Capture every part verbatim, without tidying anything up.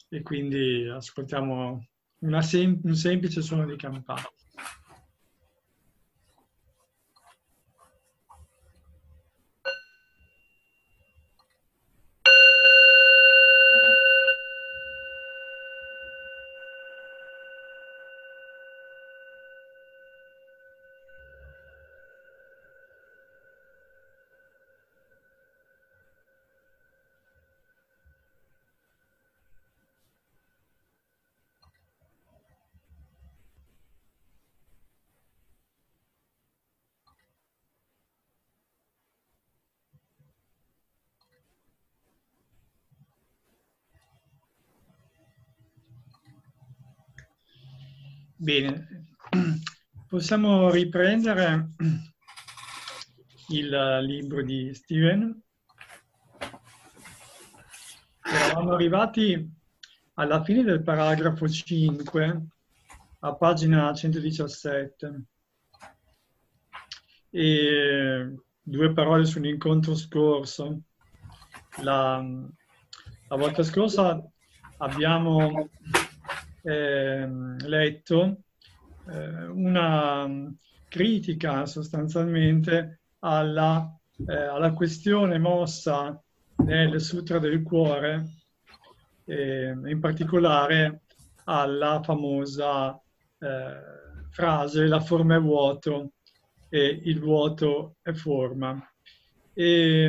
e quindi ascoltiamo una sem- un semplice suono di campana. Bene, possiamo riprendere il libro di Steven. Eravamo arrivati alla fine del paragrafo cinque, a pagina centodiciassette. E due parole sull'incontro scorso. La, la volta scorsa abbiamo eh, letto eh, una critica sostanzialmente alla, eh, alla questione mossa nel Sutra del Cuore, eh, in particolare alla famosa eh, frase "la forma è vuoto e il vuoto è forma". E,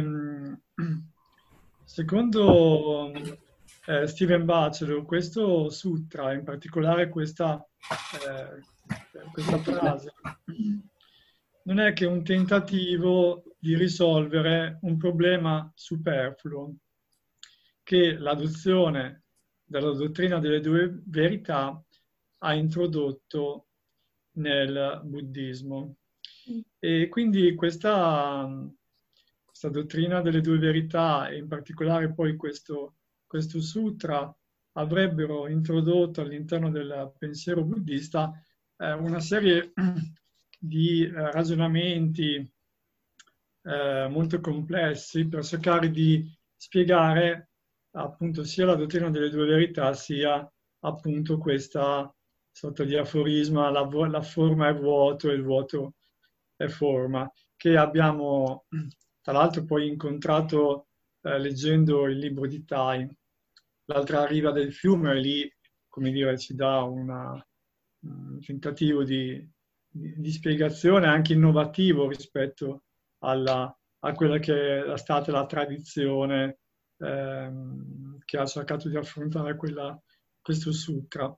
secondo eh, Steven Batchelor, questo sutra, in particolare questa, eh, questa frase, non è che un tentativo di risolvere un problema superfluo che l'adozione della dottrina delle due verità ha introdotto nel buddismo. E quindi questa, questa dottrina delle due verità, e in particolare poi questo, questo sutra, avrebbero introdotto all'interno del pensiero buddista eh, una serie di eh, ragionamenti eh, molto complessi per cercare di spiegare appunto sia la dottrina delle due verità, sia appunto questa sorta di aforisma, la, la forma è vuoto e il vuoto è forma, che abbiamo tra l'altro poi incontrato eh, leggendo il libro di Tai, L'altra riva del fiume, e lì, come dire, ci dà una, un tentativo di, di, di spiegazione anche innovativo rispetto alla, a quella che è stata la tradizione ehm, che ha cercato di affrontare quella, questo sutra.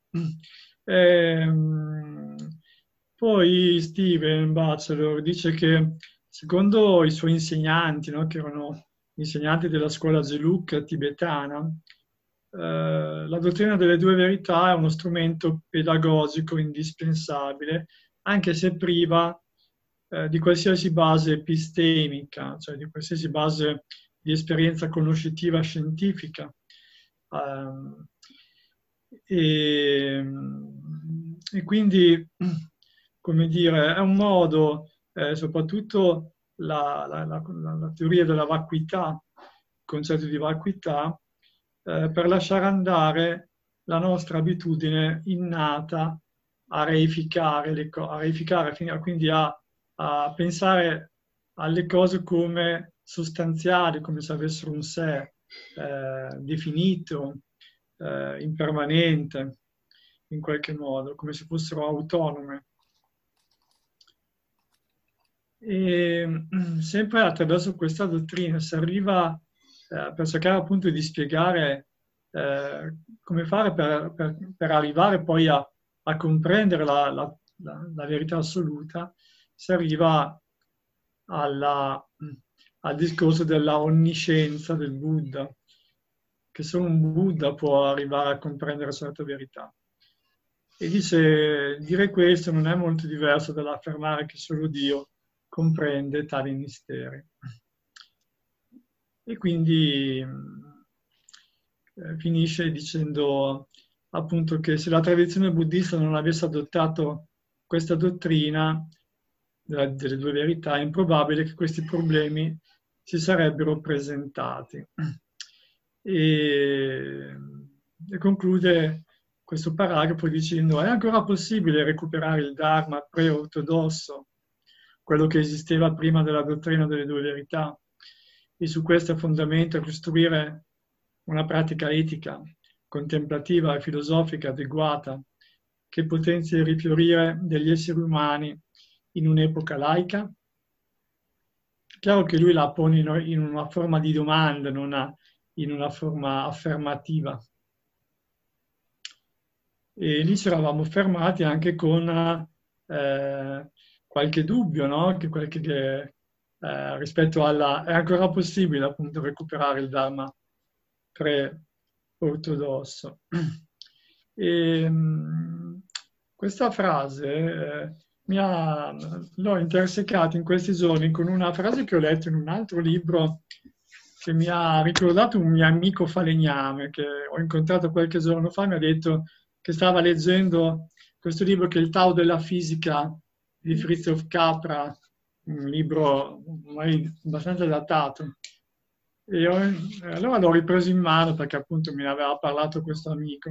Ehm, poi Steven Batchelor dice che secondo i suoi insegnanti, no, che erano insegnanti della scuola Geluk tibetana, eh, la dottrina delle due verità è uno strumento pedagogico indispensabile, anche se priva eh, di qualsiasi base epistemica, cioè di qualsiasi base di esperienza conoscitiva scientifica. Um, e, e quindi, come dire, è un modo, eh, soprattutto la, la, la, la, teoria della vacuità, il concetto di vacuità, eh, per lasciare andare la nostra abitudine innata a reificare, le co- a reificare quindi a, a pensare alle cose come sostanziali, come se avessero un sé eh, definito, eh, impermanente, in qualche modo, come se fossero autonome. E sempre attraverso questa dottrina si arriva eh, per cercare appunto di spiegare eh, come fare per, per, per, arrivare poi a, a comprendere la, la, la, la verità assoluta, si arriva alla, al discorso della onniscienza del Buddha, che solo un Buddha può arrivare a comprendere certe verità. E dice, dire questo non è molto diverso dall'affermare che solo Dio comprende tali misteri. E quindi eh, finisce dicendo appunto che se la tradizione buddista non avesse adottato questa dottrina della, delle due verità, è improbabile che questi problemi si sarebbero presentati. E e conclude questo paragrafo dicendo: è ancora possibile recuperare il Dharma pre-ortodosso, quello che esisteva prima della dottrina delle due verità, e su questo fondamento costruire una pratica etica, contemplativa e filosofica adeguata che potenzi il rifiorire degli esseri umani in un'epoca laica? Chiaro che lui la pone in una forma di domanda, non in una forma affermativa. E lì ci eravamo fermati anche con eh, qualche dubbio, no? Che qualche, che, eh, rispetto alla... È ancora possibile appunto recuperare il Dharma pre-ortodosso. E, mh, questa frase eh, mi ha, l'ho intersecato in questi giorni con una frase che ho letto in un altro libro che mi ha ricordato un mio amico falegname che ho incontrato qualche giorno fa. Mi ha detto che stava leggendo questo libro che è il Tao della fisica di Fritjof Capra, un libro ormai abbastanza datato. E ho, allora l'ho ripreso in mano perché appunto mi aveva parlato questo amico.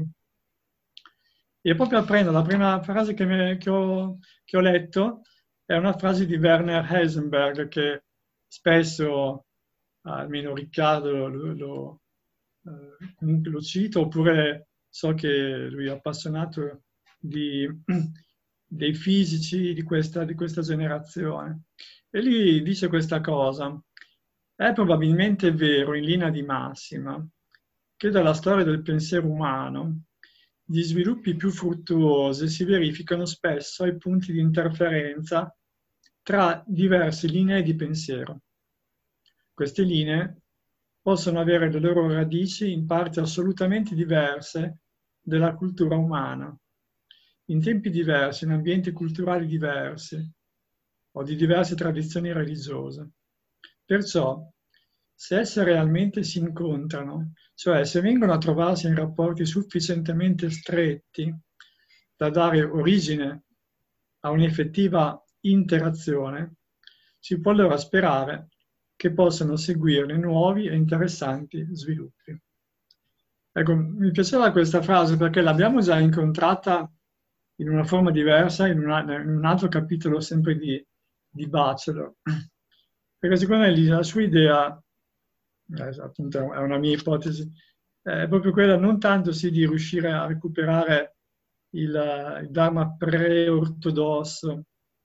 E proprio aprendo la prima frase che, mi, che, ho, che ho letto è una frase di Werner Heisenberg che spesso, almeno Riccardo lo, lo, eh, lo cita, oppure so che lui è appassionato di, dei fisici di questa, di questa generazione. E lui dice questa cosa: è probabilmente vero in linea di massima che dalla storia del pensiero umano gli sviluppi più fruttuosi si verificano spesso ai punti di interferenza tra diverse linee di pensiero. Queste linee possono avere le loro radici in parti assolutamente diverse della cultura umana, in tempi diversi, in ambienti culturali diversi o di diverse tradizioni religiose. Perciò, se esse realmente si incontrano, cioè se vengono a trovarsi in rapporti sufficientemente stretti da dare origine a un'effettiva interazione, si può allora sperare che possano seguirne nuovi e interessanti sviluppi. Ecco, mi piaceva questa frase perché l'abbiamo già incontrata in una forma diversa in, una, in un altro capitolo sempre di, di Bachelor. Perché secondo me la sua idea, eh, appunto è una mia ipotesi, è proprio quella non tanto sì di riuscire a recuperare il, il Dharma pre-ortodosso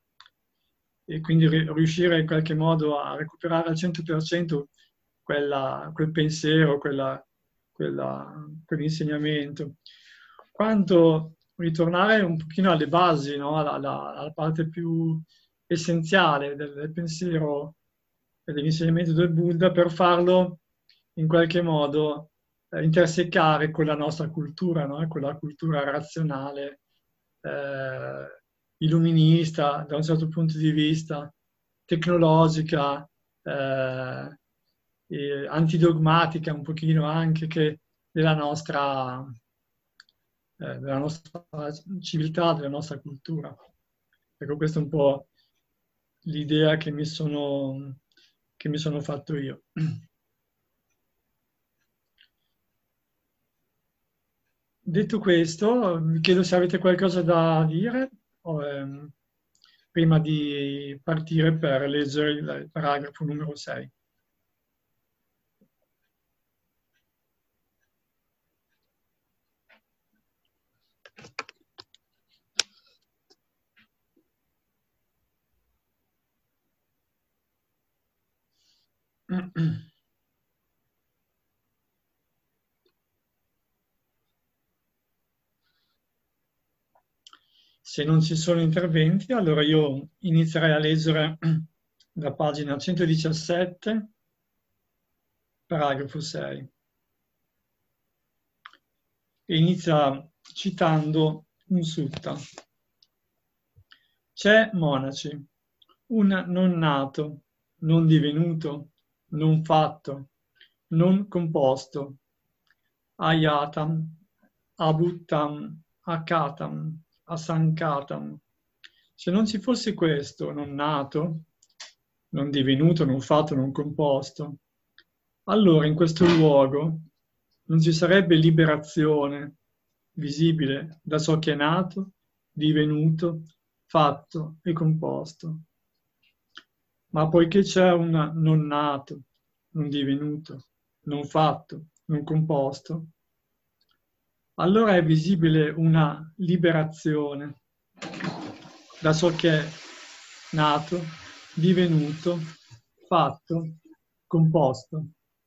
e quindi riuscire in qualche modo a recuperare al cento per cento quella, quel pensiero, quella, quella, quell'insegnamento, quanto ritornare un pochino alle basi, no? alla, alla, alla parte più essenziale del, del pensiero e dell'insegnamento del Buddha, per farlo in qualche modo eh, intersecare con la nostra cultura, no? Con la cultura razionale, eh, illuminista da un certo punto di vista, tecnologica, eh, e antidogmatica un pochino anche, che della nostra, eh, della nostra civiltà, della nostra cultura. Ecco, questa è un po' l'idea che mi sono, che mi sono fatto io. Detto questo, vi chiedo se avete qualcosa da dire o, ehm, prima di partire per leggere il paragrafo numero sei. Se non ci sono interventi, allora io inizierei a leggere la pagina centodiciassette, paragrafo sei. E inizia citando un sutta. C'è, monaci, un non nato, non divenuto, non fatto, non composto, ayatam, abuttam, akatam, asankatam. Se non ci fosse questo non nato, non divenuto, non fatto, non composto, allora in questo luogo non ci sarebbe liberazione visibile da ciò che è nato, divenuto, fatto e composto. Ma poiché c'è un non nato, non divenuto, non fatto, non composto, allora è visibile una liberazione da ciò che è nato, divenuto, fatto, composto.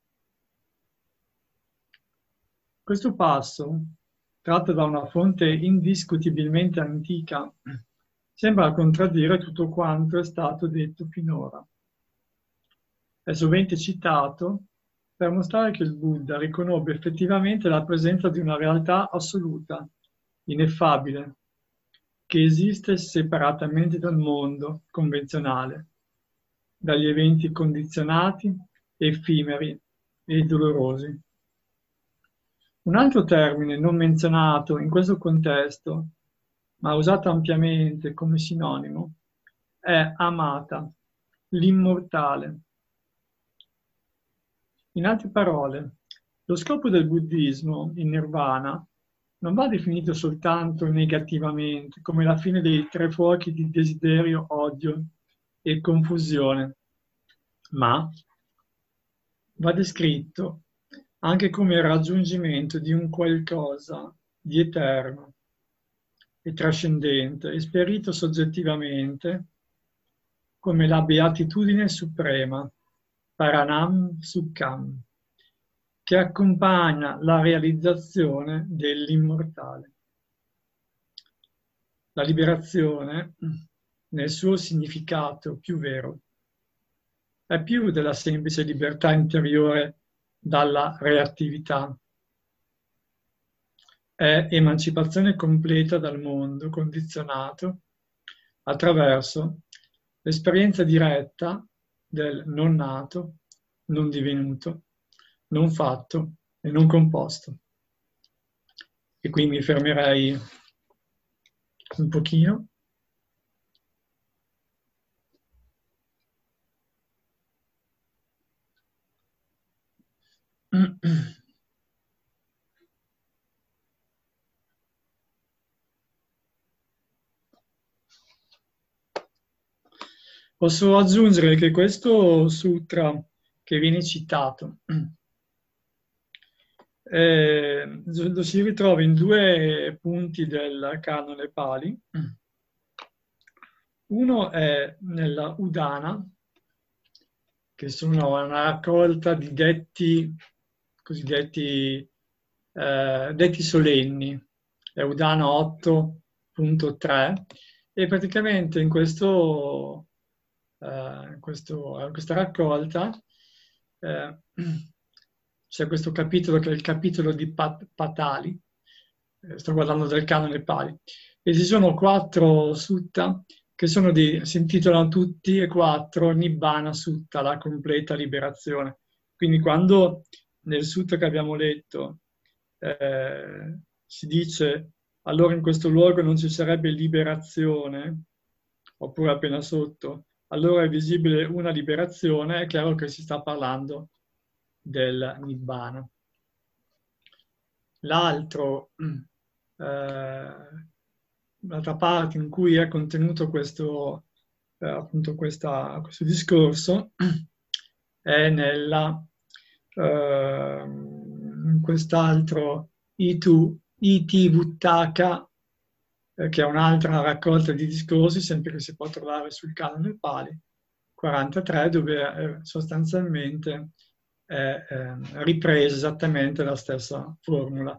Questo passo, tratto da una fonte indiscutibilmente antica, sembra contraddire tutto quanto è stato detto finora. È sovente citato per mostrare che il Buddha riconobbe effettivamente la presenza di una realtà assoluta, ineffabile, che esiste separatamente dal mondo convenzionale, dagli eventi condizionati, effimeri e dolorosi. Un altro termine non menzionato in questo contesto, ma usato ampiamente come sinonimo, è amata, l'immortale. In altre parole, lo scopo del buddismo, il nirvana, non va definito soltanto negativamente come la fine dei tre fuochi di desiderio, odio e confusione, ma va descritto anche come il raggiungimento di un qualcosa di eterno e trascendente, esperito soggettivamente come la beatitudine suprema, Paranam Sukham, che accompagna la realizzazione dell'immortale. La liberazione, nel suo significato più vero, è più della semplice libertà interiore dalla reattività. È emancipazione completa dal mondo condizionato attraverso l'esperienza diretta del non nato, non divenuto, non fatto e non composto. E qui mi fermerei un pochino. Posso aggiungere che questo sutra che viene citato eh, lo si ritrova in due punti del canone Pali. Uno è nella Udana, che sono una raccolta di detti cosiddetti eh, detti solenni, è Udana otto punto tre, e praticamente in questo, eh, in questo, in questa raccolta eh, c'è questo capitolo che è il capitolo di Pat- Patali, eh, sto guardando del canone Pali, e ci sono quattro sutta che sono di, si intitolano tutti e quattro Nibbana Sutta, la completa liberazione. Quindi quando nel sutta che abbiamo letto eh, si dice allora in questo luogo non ci sarebbe liberazione, oppure appena sotto, allora è visibile una liberazione, è chiaro che si sta parlando del Nibbana. L'altro, eh, l'altra parte in cui è contenuto questo, eh, appunto questa, questo discorso è nella, eh, in quest'altro Itu, Iti Vuttaka, eh, che è un'altra raccolta di discorsi, sempre che si può trovare sul canone Pali, quarantatré, dove eh, sostanzialmente è eh, ripresa esattamente la stessa formula.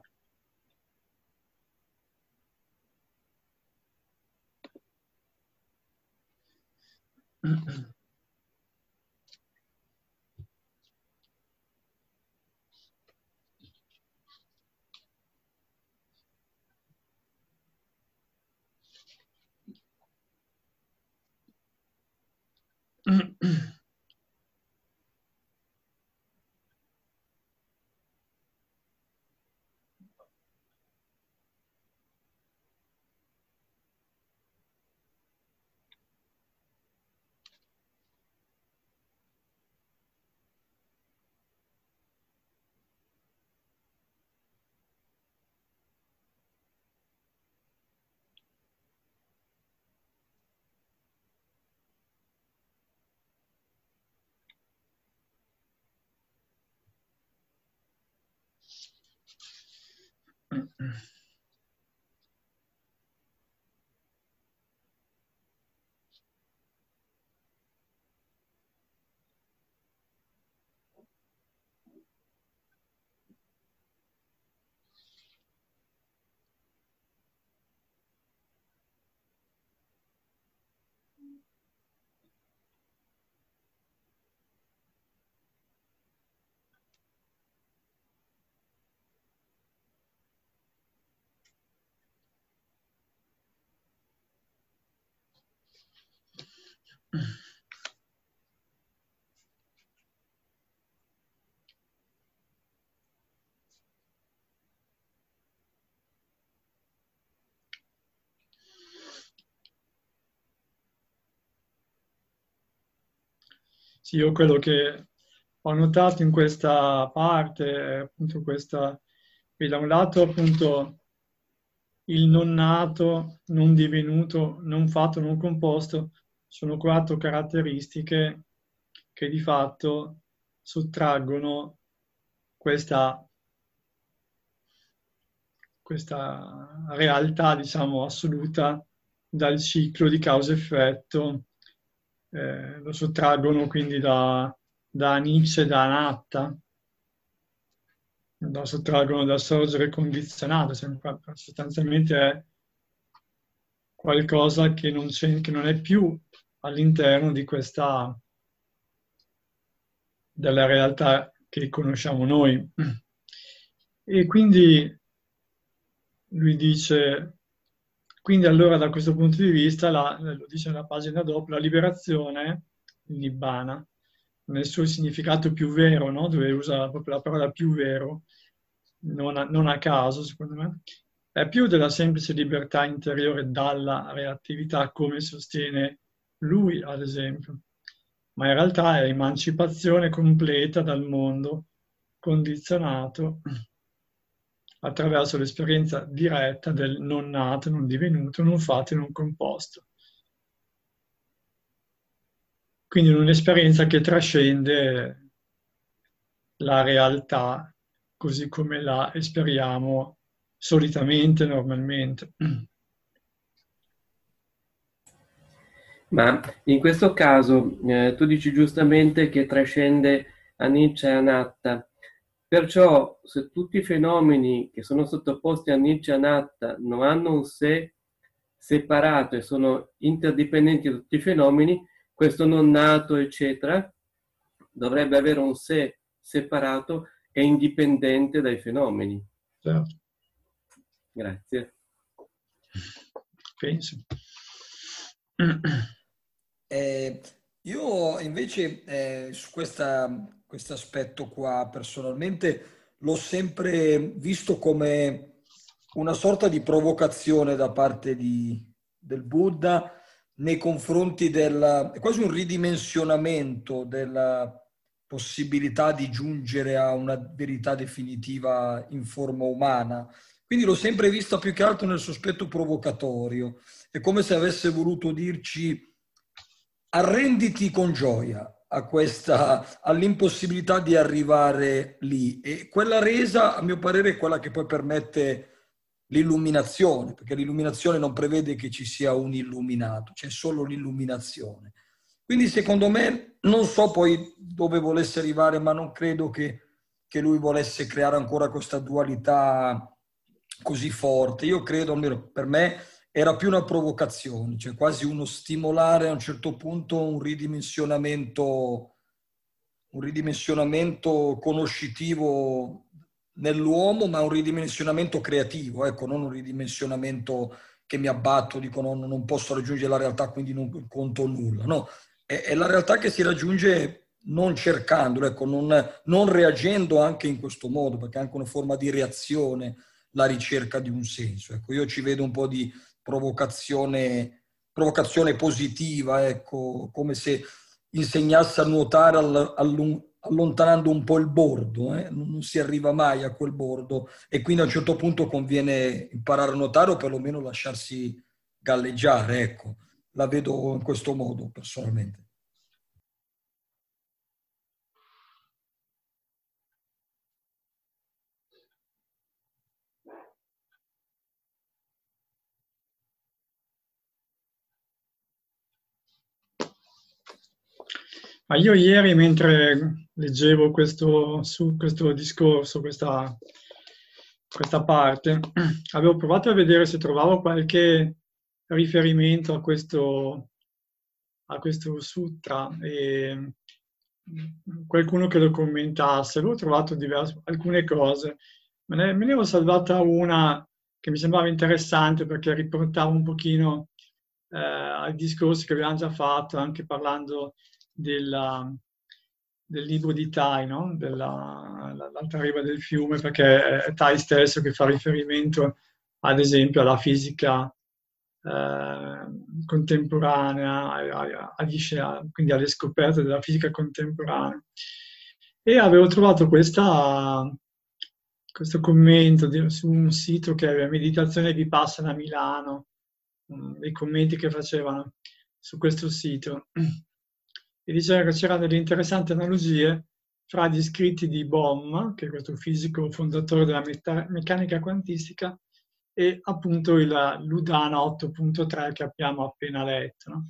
Sì, io quello che ho notato in questa parte è appunto questa, qui da un lato appunto il non nato, non divenuto, non fatto, non composto, sono quattro caratteristiche che di fatto sottraggono questa, questa realtà, diciamo, assoluta dal ciclo di causa-effetto, eh, lo sottraggono quindi da, da Nietzsche e da Anatta, lo sottraggono dal sorgere condizionato, cioè, sostanzialmente è qualcosa che non, c'è, che non è più all'interno di questa, della realtà che conosciamo noi. E quindi lui dice, quindi allora da questo punto di vista, la, lo dice nella pagina dopo, la liberazione, il Nibbana, nel suo significato più vero, no? Dove usa proprio la parola più vero, non a, non a caso secondo me, è più della semplice libertà interiore dalla reattività, come sostiene lui, ad esempio, ma in realtà è emancipazione completa dal mondo condizionato attraverso l'esperienza diretta del non nato, non divenuto, non fatto e non composto. Quindi un'esperienza che trascende la realtà così come la esperiamo solitamente, normalmente. Ma in questo caso eh, tu dici giustamente che trascende Anicca e Anatta, perciò se tutti i fenomeni che sono sottoposti a Anicca e Anatta non hanno un sé separato e sono interdipendenti da tutti i fenomeni, questo non nato, eccetera, dovrebbe avere un sé separato e indipendente dai fenomeni. Certo. Grazie. Penso. Eh, io invece eh, su questa, questo aspetto qua personalmente l'ho sempre visto come una sorta di provocazione da parte di- del Buddha nei confronti del, è quasi un ridimensionamento della possibilità di giungere a una verità definitiva in forma umana. Quindi l'ho sempre vista più che altro nel sospetto provocatorio. È come se avesse voluto dirci arrenditi con gioia a questa, all'impossibilità di arrivare lì. E quella resa, a mio parere, è quella che poi permette l'illuminazione, perché l'illuminazione non prevede che ci sia un illuminato, c'è solo l'illuminazione. Quindi secondo me, non so poi dove volesse arrivare, ma non credo che, che lui volesse creare ancora questa dualità così forte. Io credo, almeno per me, era più una provocazione, cioè quasi uno stimolare a un certo punto un ridimensionamento, un ridimensionamento conoscitivo nell'uomo, ma un ridimensionamento creativo, ecco, non un ridimensionamento che mi abbatto, dico no, non posso raggiungere la realtà, quindi non conto nulla, no, è, è la realtà che si raggiunge non cercandolo, ecco, non, non reagendo anche in questo modo, perché è anche una forma di reazione la ricerca di un senso. Ecco, io ci vedo un po' di provocazione, provocazione positiva, ecco, come se insegnasse a nuotare all, all, allontanando un po' il bordo, eh? Non si arriva mai a quel bordo e quindi a un certo punto conviene imparare a nuotare o perlomeno lasciarsi galleggiare, ecco. La vedo in questo modo personalmente. Ma io ieri, mentre leggevo questo, su questo discorso, questa, questa parte, avevo provato a vedere se trovavo qualche riferimento a questo, a questo sutra e qualcuno che lo commentasse. Avevo trovato diverse, alcune cose, me ne, me ne ero salvata una che mi sembrava interessante perché riportava un pochino eh, ai discorsi che abbiamo già fatto, anche parlando della, del libro di Tai, no? Dell'altra riva del fiume, perché è Tai stesso che fa riferimento, ad esempio, alla fisica eh, contemporanea, agli, quindi alle scoperte della fisica contemporanea. E avevo trovato questa, questo commento di, su un sito che è Meditazione Vipassana a Milano, i commenti che facevano su questo sito, e diceva che c'erano delle interessanti analogie fra gli scritti di Bohm, che è questo fisico fondatore della meccanica quantistica, e appunto il Ludana otto punto tre che abbiamo appena letto. No?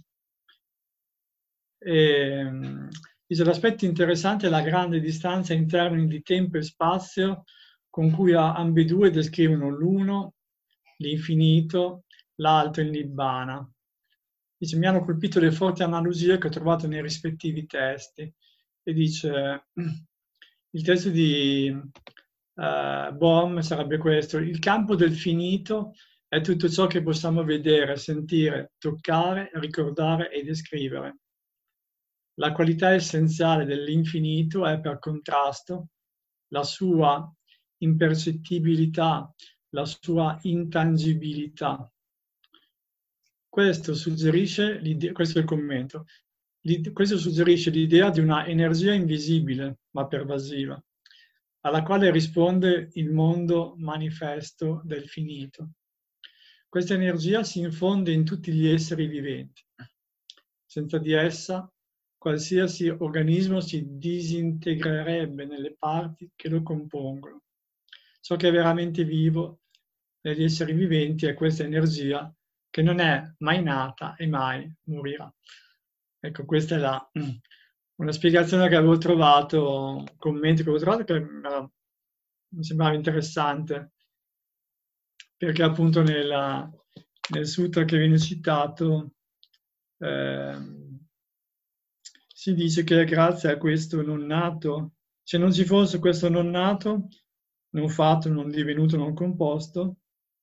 E, dice, l'aspetto interessante è la grande distanza in termini di tempo e spazio con cui ambedue descrivono l'uno, l'infinito, l'altro, il Nibbana. Dice, mi hanno colpito le forti analogie che ho trovato nei rispettivi testi. E dice, il testo di uh, Bohm sarebbe questo: il campo del finito è tutto ciò che possiamo vedere, sentire, toccare, ricordare e descrivere. La qualità essenziale dell'infinito è, per contrasto, la sua impercettibilità, la sua intangibilità. Questo suggerisce, questo è il commento, questo suggerisce l'idea di una energia invisibile ma pervasiva, alla quale risponde il mondo manifesto del finito. Questa energia si infonde in tutti gli esseri viventi. Senza di essa, qualsiasi organismo si disintegrerebbe nelle parti che lo compongono. Ciò che è veramente vivo negli esseri viventi è questa energia che non è mai nata e mai morirà. Ecco, questa è la, una spiegazione che avevo trovato, un commento che avevo trovato che mi sembrava interessante, perché appunto nella, nel sutra che viene citato eh, si dice che grazie a questo non nato, se non ci fosse questo non nato, non fatto, non divenuto, non composto,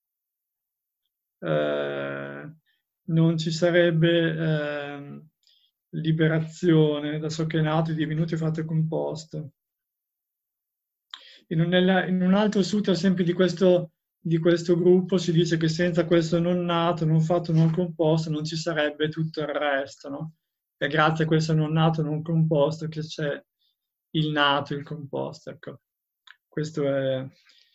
eh, non ci sarebbe eh, liberazione da ciò che è nato, è divenuto e fatto e composto. In un, in un altro sutra sempre di questo, di questo gruppo si dice che senza questo non nato, non fatto, non composto non ci sarebbe tutto il resto, no? E grazie a questo non nato, non composto che c'è il nato, il composto. Ecco, questo è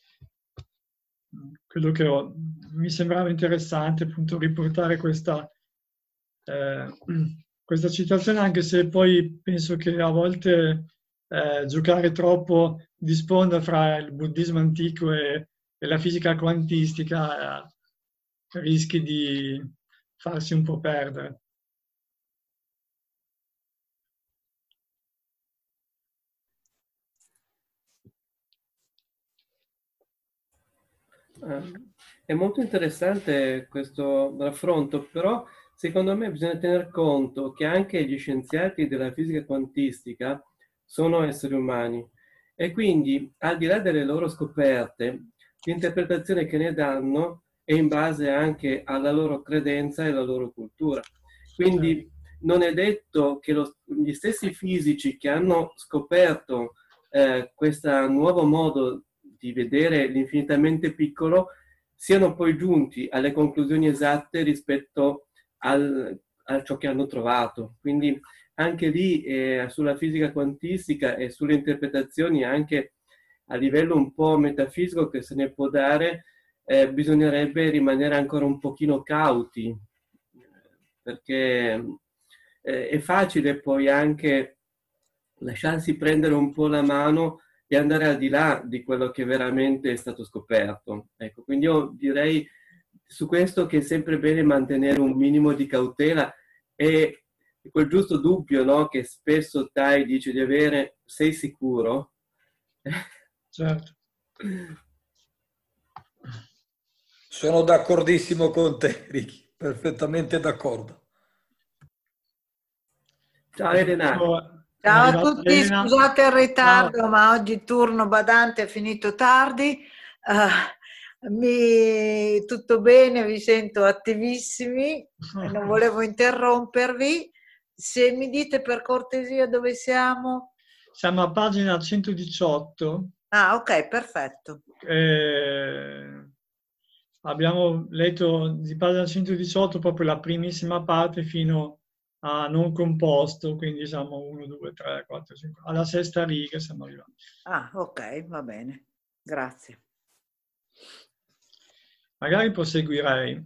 quello che ho, mi sembrava interessante appunto riportare questa, eh, questa citazione, anche se poi penso che a volte eh, giocare troppo di sponda fra il buddismo antico e, e la fisica quantistica eh, rischi di farsi un po' perdere. È molto interessante questo raffronto, però secondo me bisogna tener conto che anche gli scienziati della fisica quantistica sono esseri umani e quindi al di là delle loro scoperte, l'interpretazione che ne danno è in base anche alla loro credenza e alla loro cultura. Quindi non è detto che lo, gli stessi fisici che hanno scoperto eh, questo nuovo modo di vedere l'infinitamente piccolo siano poi giunti alle conclusioni esatte rispetto al, a ciò che hanno trovato. Quindi anche lì eh, sulla fisica quantistica e sulle interpretazioni anche a livello un po' metafisico che se ne può dare, eh, bisognerebbe rimanere ancora un pochino cauti, perché eh, è facile poi anche lasciarsi prendere un po' la mano e andare al di là di quello che veramente è stato scoperto. Ecco, quindi io direi su questo che è sempre bene mantenere un minimo di cautela e quel giusto dubbio, no, che spesso Tai dice di avere, sei sicuro? Certo. Sono d'accordissimo con te, Ricky, perfettamente d'accordo. Ciao Elena. È Ciao a arrivata tutti, Elena. scusate il ritardo, Ciao. ma oggi turno badante è finito tardi. Uh, mi... Tutto bene, vi sento attivissimi, non volevo interrompervi. Se mi dite per cortesia dove siamo? Siamo a pagina centodiciotto. Ah, ok, perfetto. Eh, abbiamo letto di pagina centodiciotto proprio la primissima parte fino a non composto, quindi siamo uno, due, tre, quattro, cinque, alla sesta riga siamo arrivati. Ah, ok, va bene, grazie. Magari proseguirei.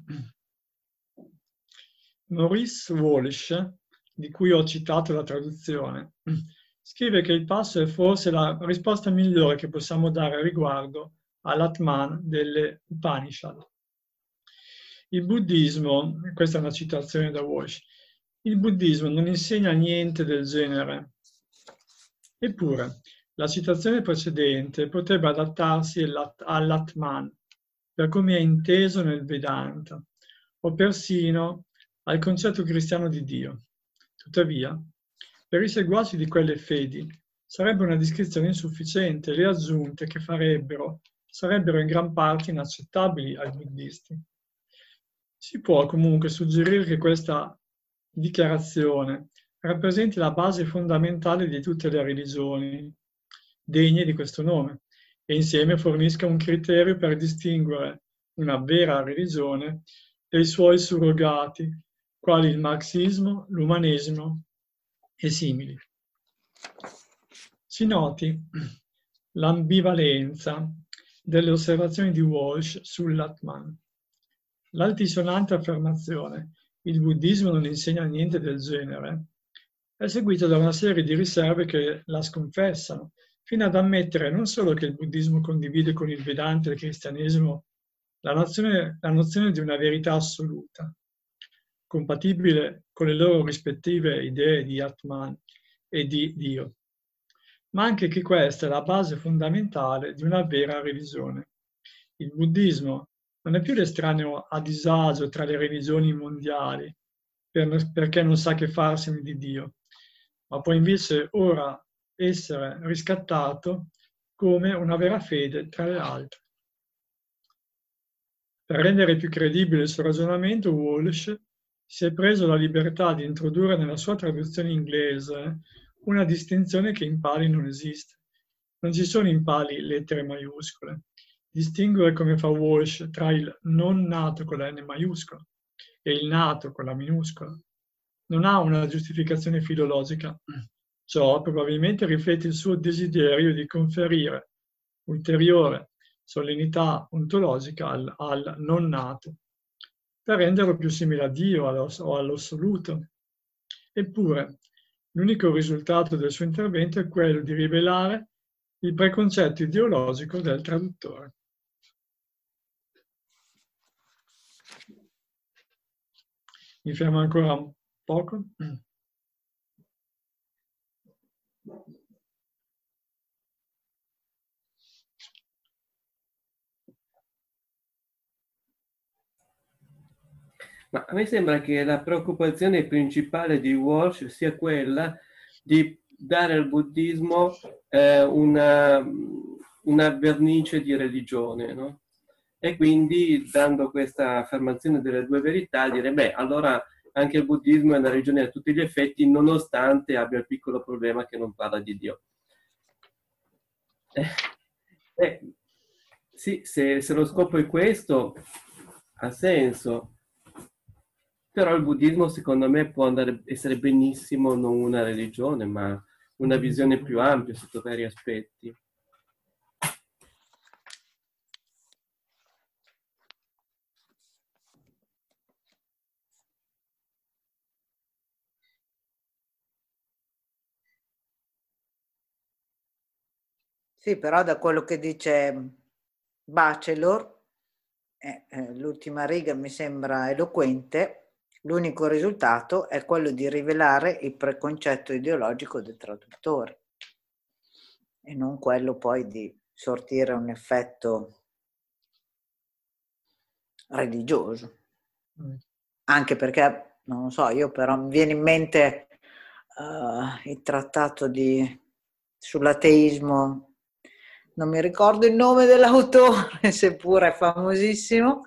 Maurice Walsh, di cui ho citato la traduzione, scrive che il passo è forse la risposta migliore che possiamo dare riguardo all'Atman delle Upanishad. Il buddismo, questa è una citazione da Walsh, il buddismo non insegna niente del genere. Eppure, la citazione precedente potrebbe adattarsi all'Atman, per come è inteso nel Vedanta, o persino al concetto cristiano di Dio. Tuttavia, per i seguaci di quelle fedi sarebbe una descrizione insufficiente e le aggiunte che farebbero sarebbero in gran parte inaccettabili ai buddisti. Si può comunque suggerire che questa dichiarazione rappresenti la base fondamentale di tutte le religioni degne di questo nome e insieme fornisca un criterio per distinguere una vera religione dai suoi surrogati, quali il marxismo, l'umanesimo e simili. Si noti l'ambivalenza delle osservazioni di Walsh sull'Atman. L'altisonante affermazione «il buddismo non insegna niente del genere» è seguita da una serie di riserve che la sconfessano, fino ad ammettere non solo che il buddismo condivide con il Vedanta e il cristianesimo la nozione, la nozione di una verità assoluta, compatibile con le loro rispettive idee di Atman e di Dio, ma anche che questa è la base fondamentale di una vera religione. Il buddismo non è più l'estraneo a disagio tra le religioni mondiali, per, perché non sa che farsene di Dio, ma può invece ora essere riscattato come una vera fede tra le altre. Per rendere più credibile il suo ragionamento, Walsh si è preso la libertà di introdurre nella sua traduzione inglese una distinzione che in pali non esiste. Non ci sono in pali lettere maiuscole. Distinguere come fa Walsh tra il non nato con la N maiuscola e il nato con la minuscola non ha una giustificazione filologica. Ciò probabilmente riflette il suo desiderio di conferire ulteriore solennità ontologica al, al non nato, per renderlo più simile a Dio o all'assoluto. Eppure, l'unico risultato del suo intervento è quello di rivelare il preconcetto ideologico del traduttore. Mi fermo ancora un poco. Ma a me sembra che la preoccupazione principale di Walsh sia quella di dare al buddismo eh, una, una vernice di religione, no? E quindi, dando questa affermazione delle due verità, dire, beh, allora anche il buddismo è una religione a tutti gli effetti, nonostante abbia il piccolo problema che non parla di Dio. Eh, eh, sì, se, se lo scopo è questo, ha senso. Però il buddismo, secondo me, può andare, essere benissimo non una religione, ma una visione più ampia sotto vari aspetti. Sì, però da quello che dice Bachelor, eh, eh, l'ultima riga mi sembra eloquente, L'unico risultato è quello di rivelare il preconcetto ideologico del traduttore e non quello poi di sortire un effetto religioso. Mm. Anche perché, non lo so, io però mi viene in mente uh, il trattato di, sull'ateismo, non mi ricordo il nome dell'autore, seppure è famosissimo,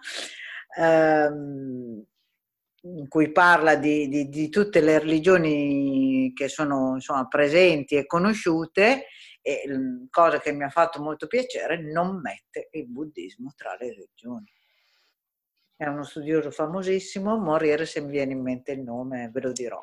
ehm, in cui parla di, di, di tutte le religioni che sono insomma presenti e conosciute, e cosa che mi ha fatto molto piacere, non mette il buddismo tra le religioni. È uno studioso famosissimo, morire se mi viene in mente il nome, ve lo dirò.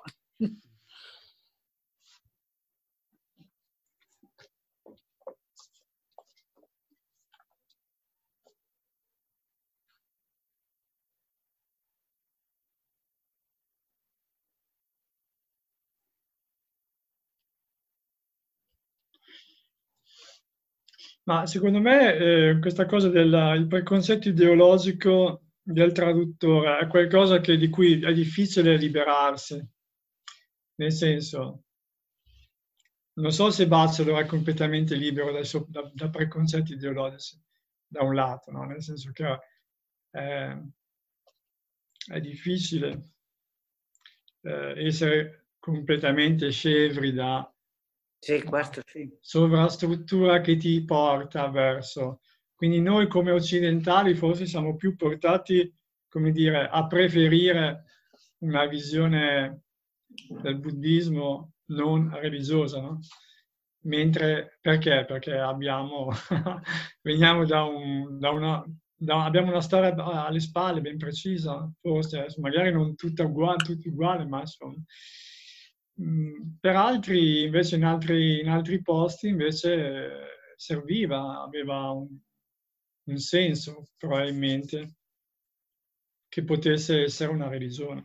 Ma secondo me eh, questa cosa del preconcetto ideologico del traduttore è qualcosa che, di cui è difficile liberarsi. Nel senso, non so se Batchelor è completamente libero dai, da, da preconcetti ideologici, da un lato, no? Nel senso che eh, è difficile eh, essere completamente scevri da sì, questo sì. sovrastruttura che ti porta verso. Quindi noi come occidentali forse siamo più portati, come dire, a preferire una visione del buddismo non religiosa, no? Mentre, perché? Perché abbiamo, veniamo da, un, da una, da, abbiamo una storia alle spalle ben precisa, forse, magari non tutta uguale, tutti uguali, ma insomma. Per altri, invece, in altri, in altri posti, invece, serviva, aveva un, un senso, probabilmente, che potesse essere una religione.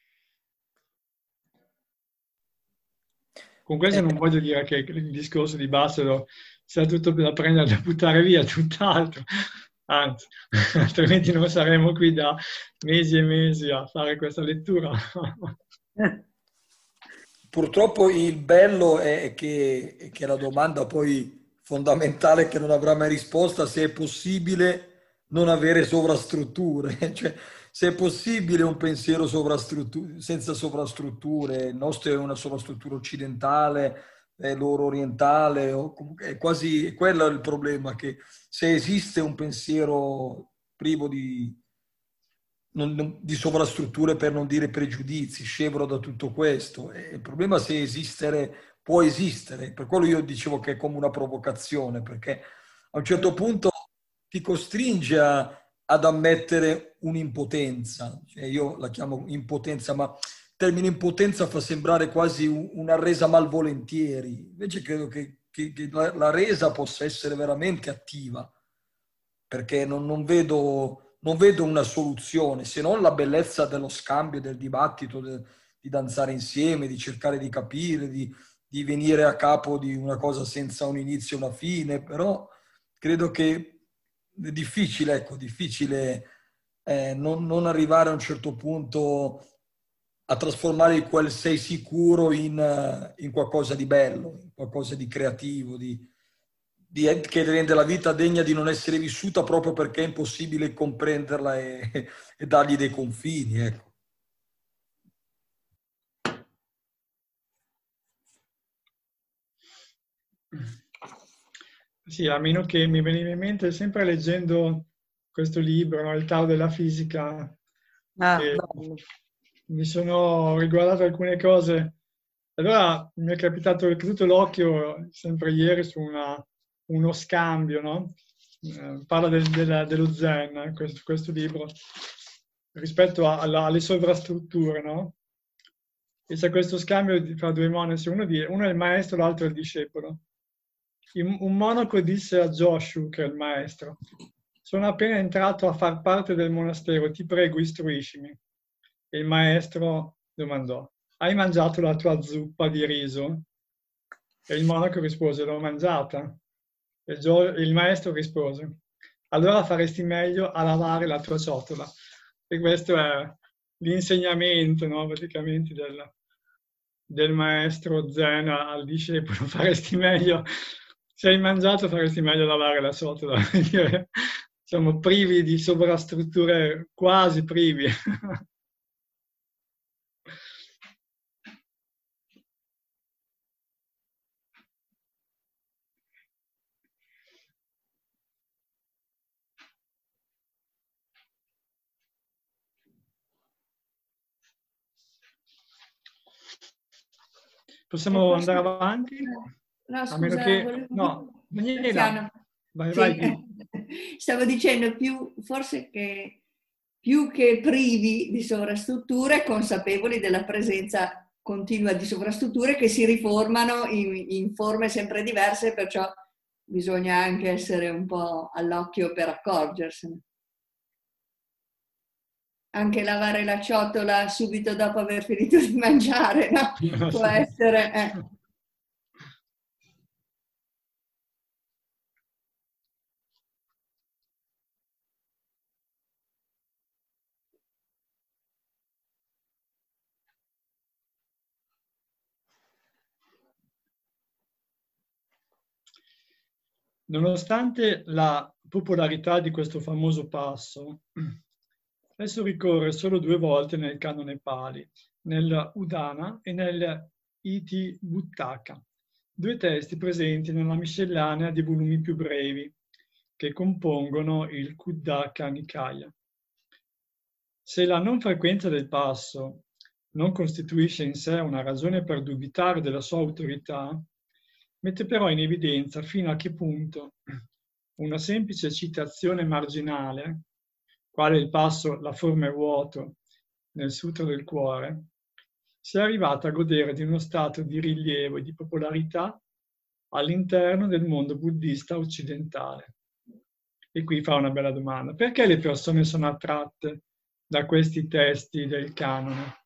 Con questo non voglio dire che il discorso di Bassero sia tutto da prendere, da buttare via, tutt'altro. Anzi, altrimenti non saremo qui da mesi e mesi a fare questa lettura. Purtroppo il bello è che, che la domanda poi fondamentale che non avrà mai risposta, se è possibile non avere sovrastrutture, cioè se è possibile un pensiero sovrastrutture, senza sovrastrutture. Il nostro è una sovrastruttura occidentale, è loro orientale, o comunque è quasi quello il problema, che se esiste un pensiero privo di, non, non, di sovrastrutture, per non dire pregiudizi, scevro da tutto questo. E il problema, se esistere, può esistere, per quello io dicevo che è come una provocazione, perché a un certo punto ti costringe a, ad ammettere un'impotenza, cioè io la chiamo impotenza, ma il termine impotenza fa sembrare quasi una resa malvolentieri, invece credo che, che, che la, la resa possa essere veramente attiva, perché non, non vedo... Non vedo una soluzione, se non la bellezza dello scambio, del dibattito, de, di danzare insieme, di cercare di capire, di, di venire a capo di una cosa senza un inizio e una fine. Però credo che è difficile, ecco, difficile eh, non, non arrivare a un certo punto a trasformare quel sei sicuro in, in qualcosa di bello, in qualcosa di creativo, di... Di, che rende la vita degna di non essere vissuta, proprio perché è impossibile comprenderla e, e dargli dei confini, ecco. Sì, a meno che mi veniva in mente, sempre leggendo questo libro, no? Il Tao della fisica, ah, che no. mi sono riguardato alcune cose. Allora mi è capitato tutto l'occhio, sempre ieri, su una, uno scambio, no? Eh, parla del, della, dello Zen, questo, questo libro, rispetto a, alla, alle sovrastrutture, no? E c'è questo scambio tra due monaci, uno, di, uno è il maestro, l'altro è il discepolo. Un monaco disse a Joshua, che è il maestro: sono appena entrato a far parte del monastero, ti prego istruiscimi. E il maestro domandò: hai mangiato la tua zuppa di riso? E il monaco rispose: l'ho mangiata. E il maestro rispose: allora faresti meglio a lavare la tua ciotola. E questo è, l'insegnamento, no? Praticamente del, del maestro Zen al discepolo, faresti meglio, se hai mangiato faresti meglio a lavare la ciotola. Siamo privi di sovrastrutture, quasi privi. Possiamo andare avanti? No, A meno scusa, che... volevo No, dire- Daniela, vai, Sì, vai, di. stavo dicendo più, forse che più che privi di sovrastrutture, consapevoli della presenza continua di sovrastrutture che si riformano in, in forme sempre diverse, perciò bisogna anche essere un po' all'occhio per accorgersene. Anche lavare la ciotola subito dopo aver finito di mangiare, no? Può essere... Eh. Nonostante la popolarità di questo famoso passo, esso ricorre solo due volte nel canone Pali, nel Udana e nel Iti Buttaka, due testi presenti nella miscellanea di volumi più brevi che compongono il Kuddaka Nikaya. Se la non frequenza del passo non costituisce in sé una ragione per dubitare della sua autorità, mette però in evidenza fino a che punto una semplice citazione marginale, quale il passo "la forma è vuoto" nel Sutra del Cuore, sia arrivata a godere di uno stato di rilievo e di popolarità all'interno del mondo buddista occidentale. E qui fa una bella domanda: perché le persone sono attratte da questi testi del canone?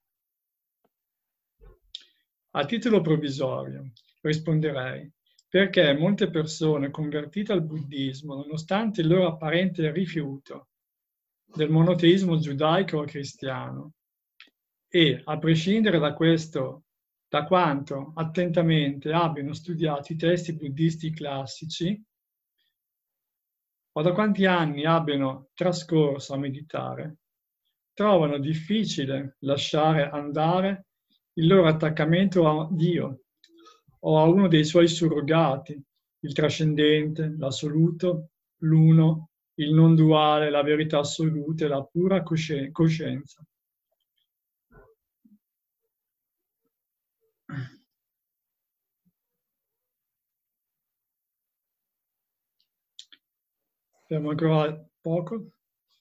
A titolo provvisorio risponderei perché molte persone convertite al buddismo, nonostante il loro apparente rifiuto del monoteismo giudaico o cristiano, e a prescindere da questo, da quanto attentamente abbiano studiato i testi buddisti classici, o da quanti anni abbiano trascorso a meditare, trovano difficile lasciare andare il loro attaccamento a Dio o a uno dei suoi surrogati, il trascendente, l'assoluto, l'uno, il non duale, la verità assoluta e la pura coscienza. Fermo ancora poco.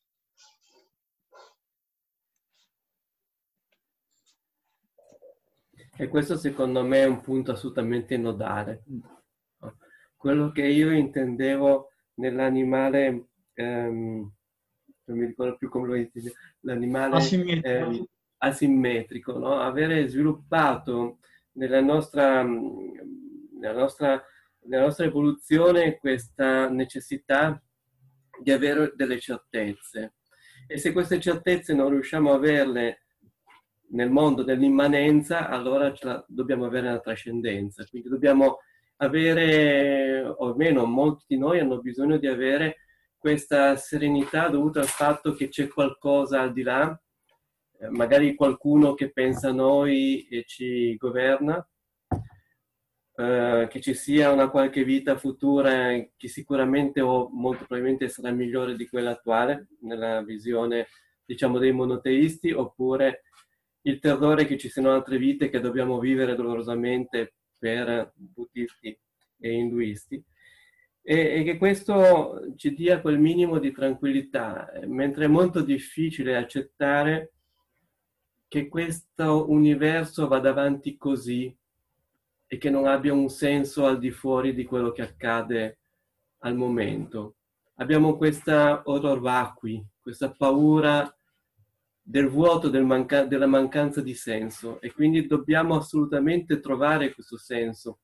E questo secondo me è un punto assolutamente nodale. Quello che io intendevo nell'animale, ehm, non mi ricordo più come lo intendevo, l'animale Asimmetrico, ehm, asimmetrico, no? Avere sviluppato nella nostra, nella nostra, nella nostra evoluzione questa necessità di avere delle certezze. E se queste certezze non riusciamo a averle nel mondo dell'immanenza, allora ce la, dobbiamo avere la trascendenza. Quindi dobbiamo avere, o almeno molti di noi hanno bisogno di avere questa serenità dovuta al fatto che c'è qualcosa al di là, eh, magari qualcuno che pensa a noi e ci governa, eh, che ci sia una qualche vita futura che sicuramente o molto probabilmente sarà migliore di quella attuale, nella visione, diciamo, dei monoteisti, oppure il terrore che ci siano altre vite che dobbiamo vivere dolorosamente per buddisti e induisti, e, e che questo ci dia quel minimo di tranquillità, mentre è molto difficile accettare che questo universo vada avanti così e che non abbia un senso al di fuori di quello che accade al momento. Abbiamo questa horror vacui, questa paura del vuoto, del manca- della mancanza di senso, e quindi dobbiamo assolutamente trovare questo senso.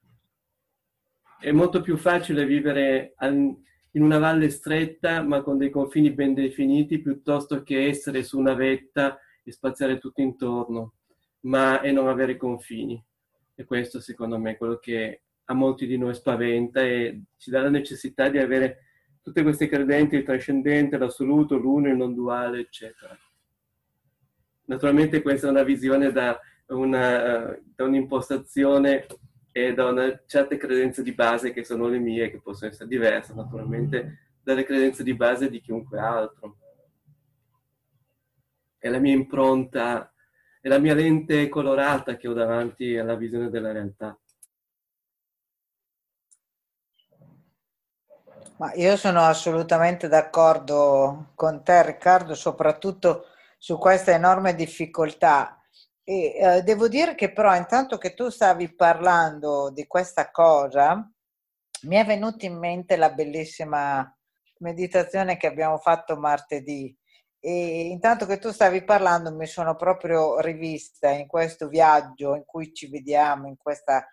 È molto più facile vivere al, in una valle stretta ma con dei confini ben definiti, piuttosto che essere su una vetta di spaziare tutto intorno, ma e non avere confini. E questo secondo me è quello che a molti di noi spaventa e ci dà la necessità di avere tutte queste credenze, il trascendente, l'assoluto, l'uno, il non duale, eccetera. Naturalmente questa è una visione da, una, da un'impostazione e da una certe credenze di base che sono le mie, che possono essere diverse naturalmente dalle credenze di base di chiunque altro. È la mia impronta, è la mia lente colorata che ho davanti alla visione della realtà. Ma io sono assolutamente d'accordo con te, Riccardo, soprattutto su questa enorme difficoltà. E eh, devo dire che però intanto che tu stavi parlando di questa cosa, mi è venuta in mente la bellissima meditazione che abbiamo fatto martedì. E intanto che tu stavi parlando mi sono proprio rivista in questo viaggio in cui ci vediamo, in questa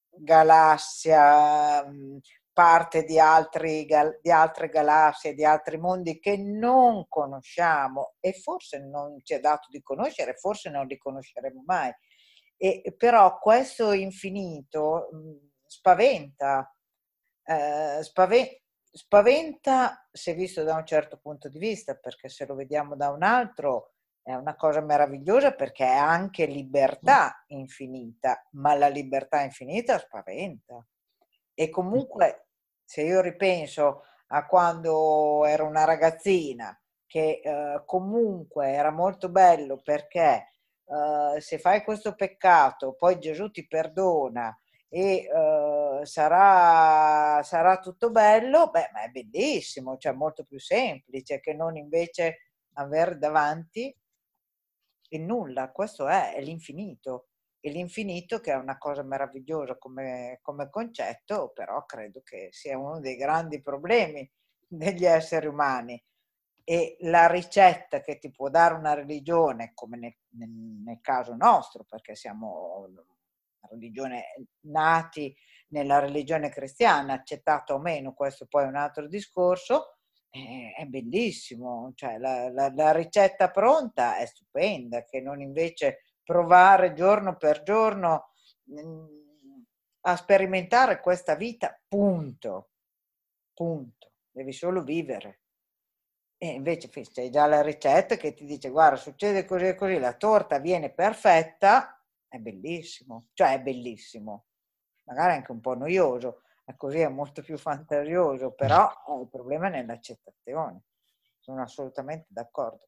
galassia, parte di, altri, di altre galassie, di altri mondi che non conosciamo e forse non ci è dato di conoscere, forse non li conosceremo mai. E, però questo infinito mh, spaventa, eh, spaventa, spaventa se visto da un certo punto di vista, perché se lo vediamo da un altro è una cosa meravigliosa perché è anche libertà infinita, ma la libertà infinita spaventa. E comunque se io ripenso a quando ero una ragazzina, che eh, comunque era molto bello perché eh, se fai questo peccato poi Gesù ti perdona e uh, sarà, sarà tutto bello, beh, ma è bellissimo, cioè molto più semplice che non invece avere davanti il nulla. Questo è, è l'infinito, e l'infinito che è una cosa meravigliosa come, come concetto, però credo che sia uno dei grandi problemi degli esseri umani. E la ricetta che ti può dare una religione, come nel, nel, nel caso nostro, perché siamo religione nati nella religione cristiana, accettato o meno, questo poi è un altro discorso, è, è bellissimo, cioè la, la, la ricetta pronta è stupenda, che non invece provare giorno per giorno mh, a sperimentare questa vita, punto, punto, devi solo vivere. E invece c'è già la ricetta che ti dice guarda succede così e così, la torta viene perfetta. È bellissimo, cioè è bellissimo, magari anche un po' noioso, e così è molto più fantasioso, però eh, il problema è nell'accettazione. Sono assolutamente d'accordo.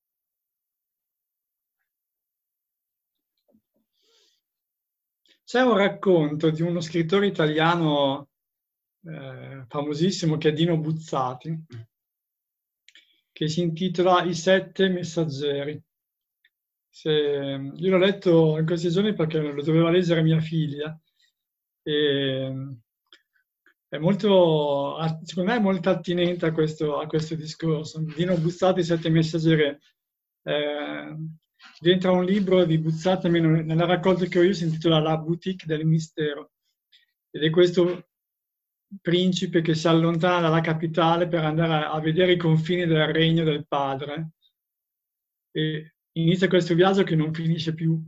C'è un racconto di uno scrittore italiano eh, famosissimo che è Dino Buzzati, che si intitola I sette messaggeri. Se, io l'ho letto in questi giorni perché lo doveva leggere mia figlia e è molto, secondo me è molto attinente a questo, a questo discorso. Dino Buzzati, I sette messaggeri, eh, dentro un libro di Buzzati, almeno nella raccolta che ho io, si intitola La boutique del mistero, ed è questo principe che si allontana dalla capitale per andare a, a vedere i confini del regno del padre. E inizia questo viaggio che non finisce più.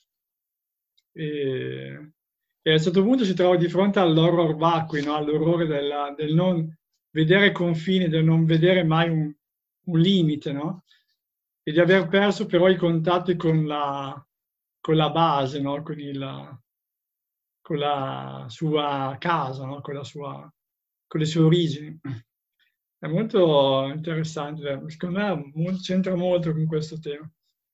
E, e a un certo punto si trova di fronte all'horror vacui, no? All'orrore della, del non vedere confini, del non vedere mai un, un limite, no? E di aver perso però i contatti con la, con la base, no? Con, il, con la sua casa, no? Con la sua, con le sue origini. È molto interessante, secondo me c'entra molto con questo tema.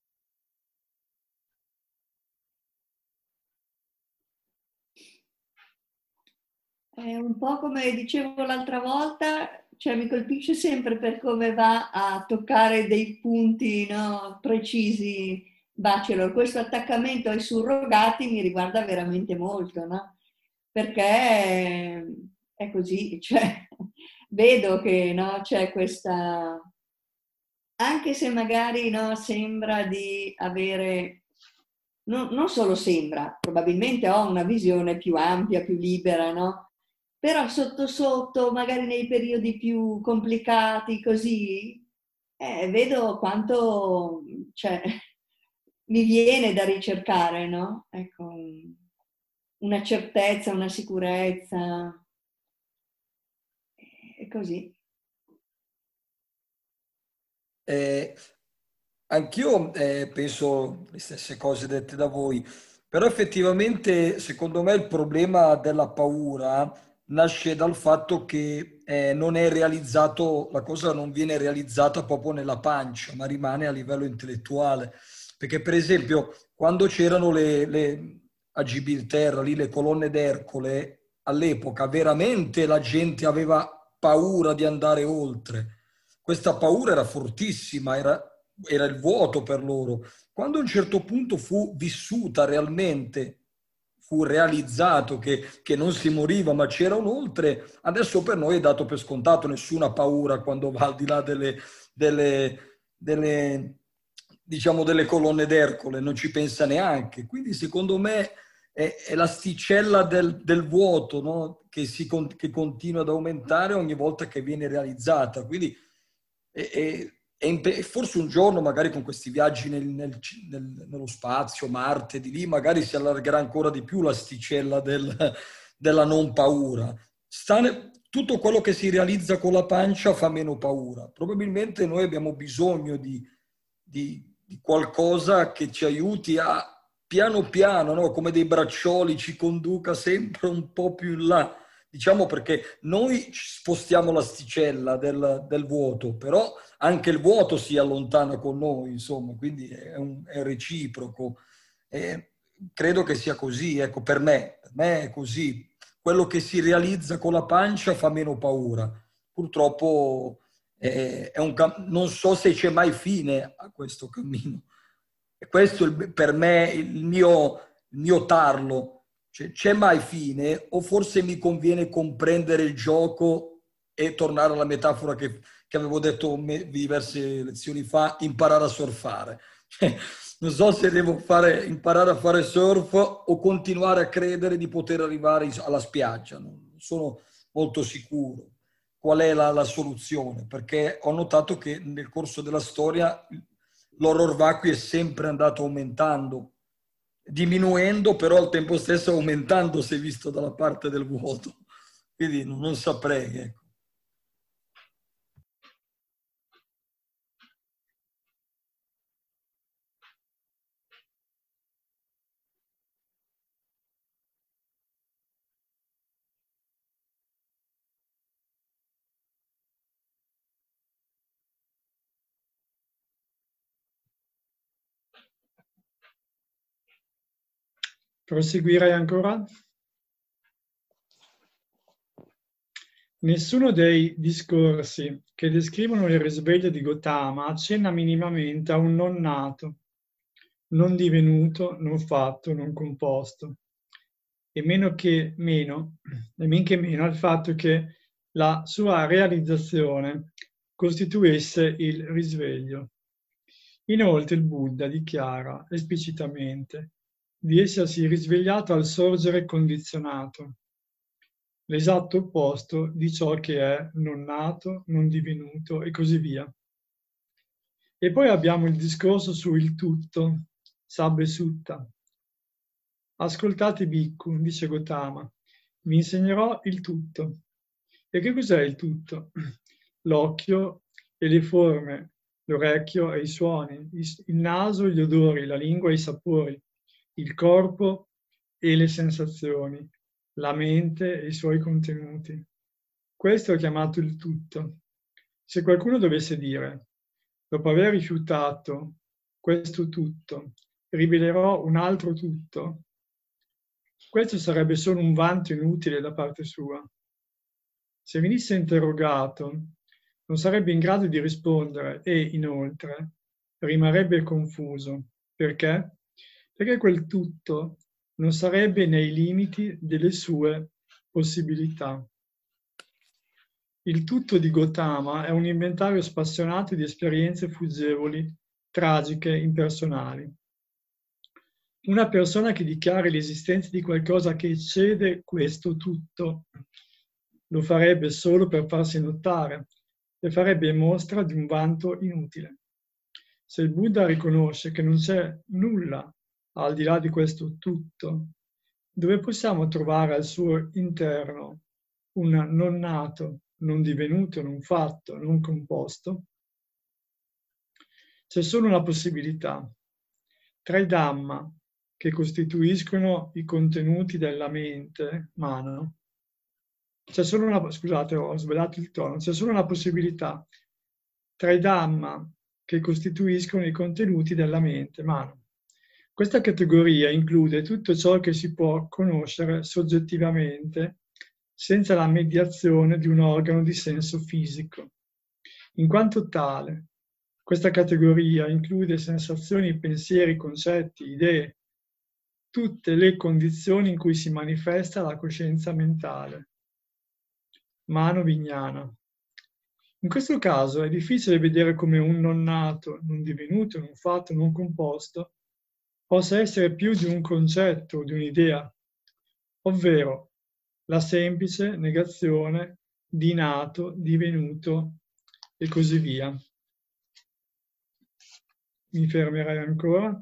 È un po' come dicevo l'altra volta, cioè mi colpisce sempre per come va a toccare dei punti, no, precisi Bachelor. Questo attaccamento ai surrogati mi riguarda veramente molto, no? Perché è così, cioè vedo che no, c'è questa, anche se magari no, sembra di avere, non, non solo sembra, probabilmente ho una visione più ampia, più libera, no? Però sotto sotto, magari nei periodi più complicati, così, eh, vedo quanto, cioè, mi viene da ricercare, no? Ecco, una certezza, una sicurezza, e così. Eh, anch'io eh, penso le stesse cose dette da voi, però effettivamente secondo me il problema della paura nasce dal fatto che eh, non è realizzato, la cosa non viene realizzata proprio nella pancia, ma rimane a livello intellettuale. Perché per esempio quando c'erano le, le a Gibilterra, lì le colonne d'Ercole, all'epoca veramente la gente aveva paura di andare oltre. Questa paura era fortissima, era, era il vuoto per loro. Quando a un certo punto fu vissuta realmente, fu realizzato che, che non si moriva ma c'era un oltre, adesso per noi è dato per scontato, nessuna paura quando va al di là delle, delle, delle, diciamo delle colonne d'Ercole, non ci pensa neanche. Quindi secondo me è, è l'asticella del, del vuoto, no? che, si, che continua ad aumentare ogni volta che viene realizzata. Quindi e, e, e forse un giorno magari con questi viaggi nel, nel, nel, nello spazio, Marte, di lì magari si allargherà ancora di più l'asticella del, della non paura. Sta, tutto quello che si realizza con la pancia fa meno paura. Probabilmente noi abbiamo bisogno di, di, di qualcosa che ci aiuti a piano piano, no? Come dei braccioli, ci conduca sempre un po' più in là. Diciamo perché noi spostiamo l'asticella del, del vuoto, però anche il vuoto si allontana con noi, insomma, quindi è, un, è reciproco. E credo che sia così, ecco, per me, per me è così. Quello che si realizza con la pancia fa meno paura. Purtroppo è, è un, non so se c'è mai fine a questo cammino. E questo è per me il mio, il mio tarlo. C'è mai fine o forse mi conviene comprendere il gioco e tornare alla metafora che, che avevo detto diverse lezioni fa, imparare a surfare. Non so se devo fare, imparare a fare surf o continuare a credere di poter arrivare alla spiaggia. Non sono molto sicuro qual è la, la soluzione, perché ho notato che nel corso della storia l'horror vacui è sempre andato aumentando, diminuendo però al tempo stesso aumentando se visto dalla parte del vuoto, quindi non saprei, ecco. Proseguirei ancora? Nessuno dei discorsi che descrivono il risveglio di Gotama accenna minimamente a un non nato, non divenuto, non fatto, non composto, e meno che meno, e men che meno al fatto che la sua realizzazione costituisse il risveglio. Inoltre il Buddha dichiara esplicitamente di essersi risvegliato al sorgere condizionato, l'esatto opposto di ciò che è non nato, non divenuto e così via. E poi abbiamo il discorso sul tutto, Sabbe Sutta. Ascoltate Bhikkhu, dice Gotama, vi insegnerò il tutto. E che cos'è il tutto? L'occhio e le forme, l'orecchio e i suoni, il naso, gli odori, la lingua e i sapori, il corpo e le sensazioni, la mente e i suoi contenuti. Questo è chiamato il tutto. Se qualcuno dovesse dire, dopo aver rifiutato questo tutto, rivelerò un altro tutto, questo sarebbe solo un vanto inutile da parte sua. Se venisse interrogato, non sarebbe in grado di rispondere e, inoltre, rimarrebbe confuso. Perché? Perché quel tutto non sarebbe nei limiti delle sue possibilità. Il tutto di Gotama è un inventario spassionato di esperienze fuggevoli, tragiche, impersonali. Una persona che dichiara l'esistenza di qualcosa che eccede questo tutto lo farebbe solo per farsi notare e farebbe mostra di un vanto inutile. Se il Buddha riconosce che non c'è nulla al di là di questo tutto, dove possiamo trovare al suo interno un non nato, non divenuto, non fatto, non composto? C'è solo una possibilità. Tra i Dhamma, che costituiscono i contenuti della mente, mano, c'è solo una, scusate, ho sbagliato il tono, c'è solo una possibilità. Tra i Dhamma, che costituiscono i contenuti della mente, mano. Questa categoria include tutto ciò che si può conoscere soggettivamente senza la mediazione di un organo di senso fisico. In quanto tale, questa categoria include sensazioni, pensieri, concetti, idee, tutte le condizioni in cui si manifesta la coscienza mentale. Mano Vijnana. In questo caso è difficile vedere come un non nato, non divenuto, non fatto, non composto possa essere più di un concetto o di un'idea, ovvero la semplice negazione di nato, divenuto e così via. Mi fermerei ancora.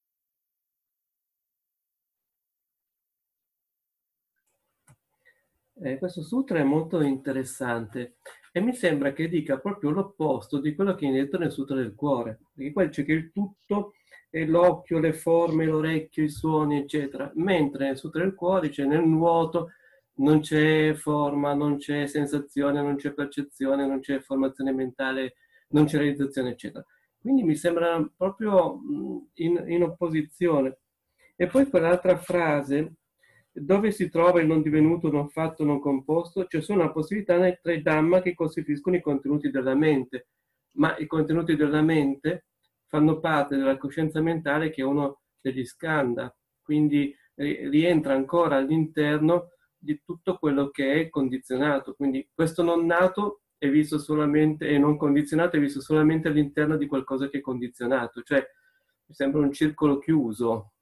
Eh, questo sutra è molto interessante e mi sembra che dica proprio l'opposto di quello che è detto nel sutra del cuore, perché qua dice che il tutto è l'occhio, le forme, l'orecchio, i suoni, eccetera, mentre nel sutra del cuore dice nel nuoto non c'è forma, non c'è sensazione, non c'è percezione, non c'è formazione mentale, non c'è realizzazione, eccetera. Quindi mi sembra proprio in, in opposizione. E poi quell'altra frase, dove si trova il non divenuto, non fatto, non composto, c'è solo una possibilità tra i Dhamma che costituiscono i contenuti della mente, ma i contenuti della mente fanno parte della coscienza mentale che è uno degli skandha, quindi rientra ancora all'interno di tutto quello che è condizionato. Quindi questo non nato è visto solamente, e non condizionato è visto solamente all'interno di qualcosa che è condizionato, cioè mi sembra un circolo chiuso.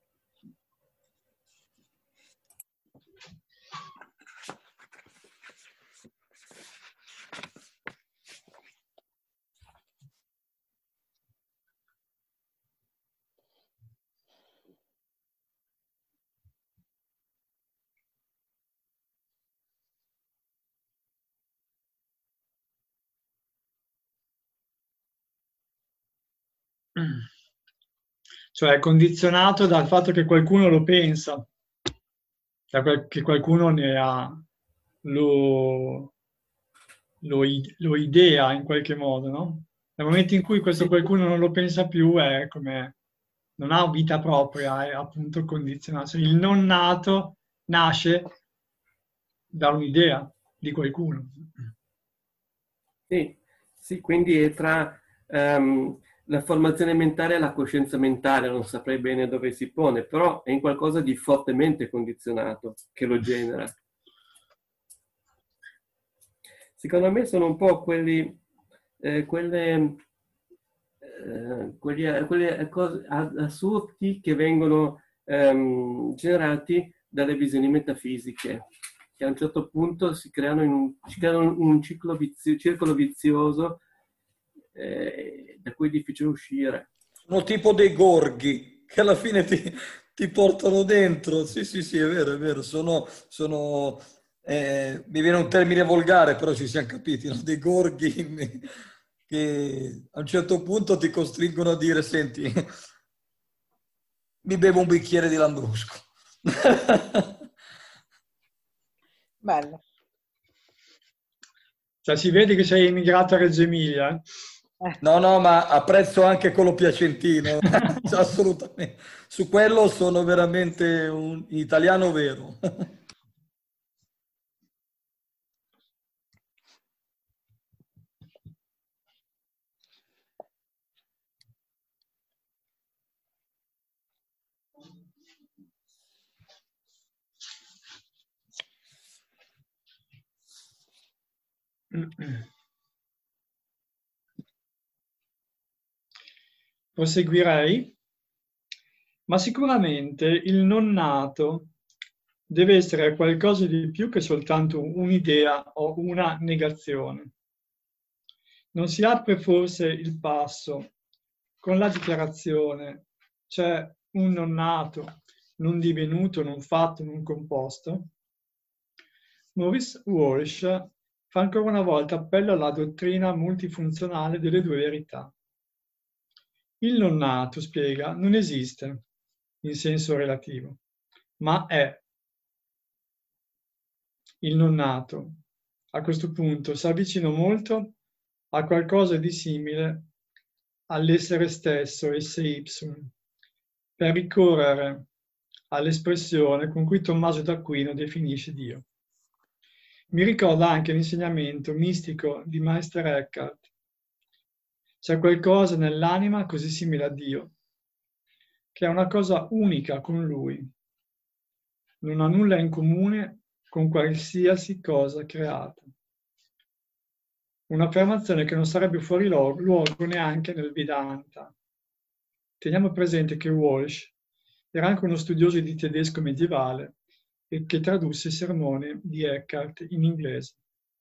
Cioè è condizionato dal fatto che qualcuno lo pensa, che qualcuno ne ha, lo, lo, lo idea in qualche modo, no? Nel momento in cui questo qualcuno non lo pensa più è come, non ha vita propria, è appunto condizionato. Cioè, il non nato nasce da un'idea di qualcuno. Sì, sì, quindi è tra um, la formazione mentale e la coscienza mentale, non saprei bene dove si pone, però è in qualcosa di fortemente condizionato che lo genera. Secondo me sono un po' quelli, eh, quelle, eh, quelli, quelle cose assurdi che vengono um, generati dalle visioni metafisiche, che a un certo punto si creano in un, si creano un ciclo vizio, circolo vizioso eh, da cui è difficile uscire. Sono tipo dei gorghi che alla fine ti, ti portano dentro. Sì, sì, sì, è vero, è vero. Sono, sono eh, mi viene un termine volgare, però ci siamo capiti, no? Dei gorghi che a un certo punto ti costringono a dire: senti, mi bevo un bicchiere di Lambrusco. Bello. Cioè si vede che sei emigrato a Reggio Emilia. Eh? No, no, ma apprezzo anche quello piacentino, assolutamente. Su quello sono veramente un italiano vero. Proseguirei, ma sicuramente il non nato deve essere qualcosa di più che soltanto un'idea o una negazione. Non si apre forse il passo con la dichiarazione c'è un non nato, non divenuto, non fatto, non composto, Maurice Walsh fa ancora una volta appello alla dottrina multifunzionale delle due verità. Il non nato, spiega, non esiste in senso relativo, ma è. Il non nato, a questo punto, si avvicina molto a qualcosa di simile all'essere stesso, esse ipsum, per ricorrere all'espressione con cui Tommaso d'Aquino definisce Dio. Mi ricorda anche l'insegnamento mistico di Meister Eckhart. C'è qualcosa nell'anima così simile a Dio, che è una cosa unica con Lui. Non ha nulla in comune con qualsiasi cosa creata. Un'affermazione che non sarebbe fuori luogo neanche nel Vedanta. Teniamo presente che Walsh era anche uno studioso di tedesco medievale e che tradusse il sermone di Eckhart in inglese.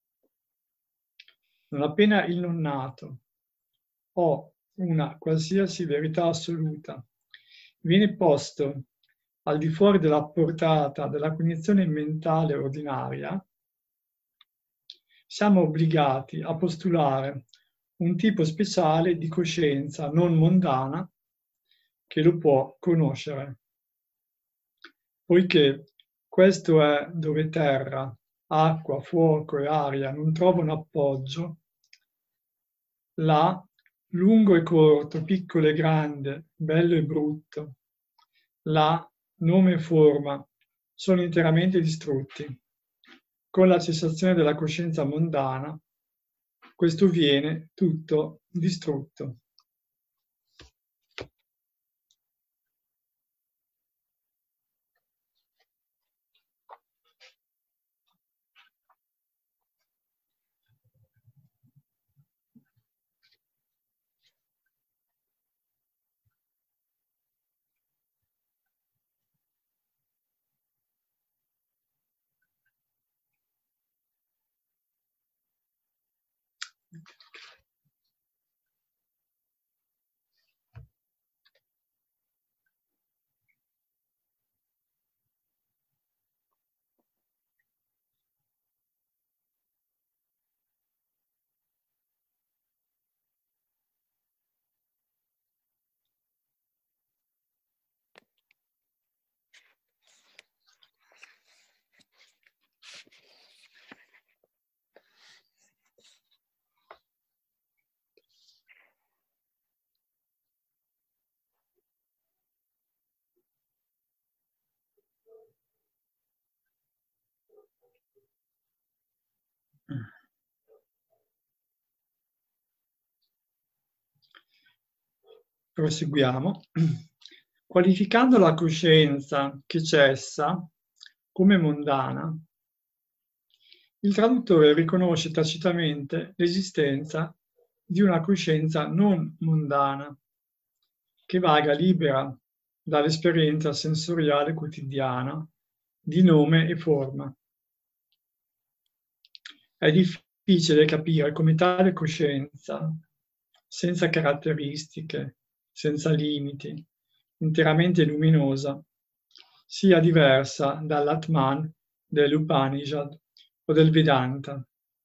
Non appena il non nato o una qualsiasi verità assoluta viene posto al di fuori della portata della cognizione mentale ordinaria, siamo obbligati a postulare un tipo speciale di coscienza non mondana che lo può conoscere. Poiché questo è dove terra, acqua, fuoco e aria non trovano appoggio, là, lungo e corto, piccolo e grande, bello e brutto, là, nome e forma sono interamente distrutti. Con la cessazione della coscienza mondana, questo viene tutto distrutto. Proseguiamo. Qualificando la coscienza che cessa come mondana, il traduttore riconosce tacitamente l'esistenza di una coscienza non mondana, che vaga libera dall'esperienza sensoriale quotidiana di nome e forma. È difficile capire come tale coscienza, senza caratteristiche, senza limiti, interamente luminosa, sia diversa dall'Atman dell'Upanishad o del Vedanta.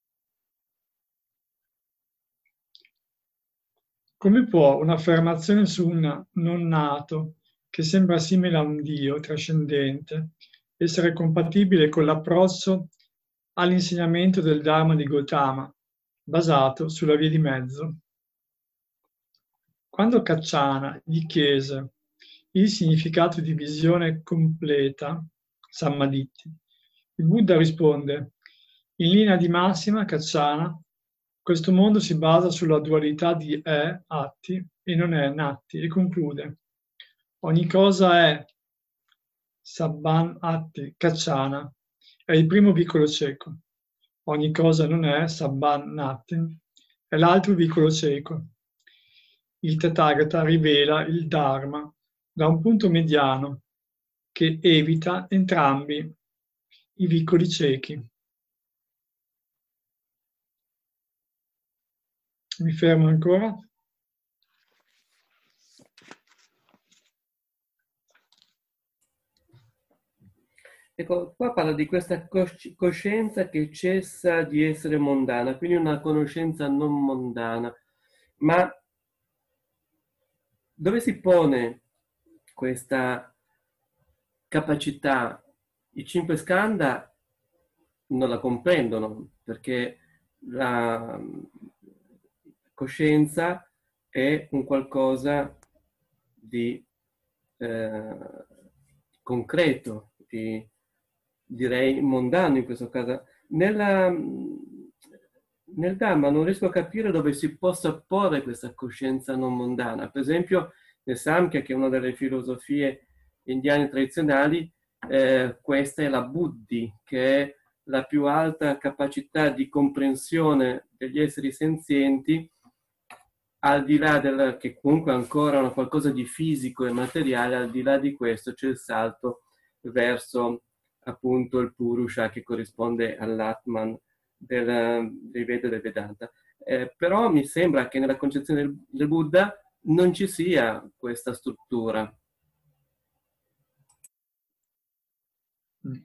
Come può un'affermazione su un non nato, che sembra simile a un Dio trascendente, essere compatibile con l'approccio all'insegnamento del Dharma di Gautama, basato sulla via di mezzo? Quando Kaccana gli chiese il significato di visione completa, Sammaditthi, il Buddha risponde: in linea di massima, Kaccana, questo mondo si basa sulla dualità di è, atti, e non è, natti, e conclude: ogni cosa è, sabban atti, Kaccana, è il primo vicolo cieco. Ogni cosa non è, sabban natti, è l'altro vicolo cieco. Il Tathagata rivela il Dharma da un punto mediano che evita entrambi i vicoli ciechi. Mi fermo ancora. Ecco, qua parla di questa cosci- coscienza che cessa di essere mondana, quindi una conoscenza non mondana. Ma dove si pone questa capacità? I cinque skandha non la comprendono, perché la coscienza è un qualcosa di eh, concreto, di, direi mondano in questo caso. Nella, nel Dhamma non riesco a capire dove si possa porre questa coscienza non mondana. Per esempio, nel Samkhya, che è una delle filosofie indiane tradizionali, eh, questa è la buddhi, che è la più alta capacità di comprensione degli esseri senzienti, al di là del che comunque ancora una qualcosa di fisico e materiale. Al di là di questo c'è il salto verso appunto il Purusha, che corrisponde all'Atman del, dei Veda e del Vedanta. Eh, però mi sembra che nella concezione del, del Buddha non ci sia questa struttura. Mm.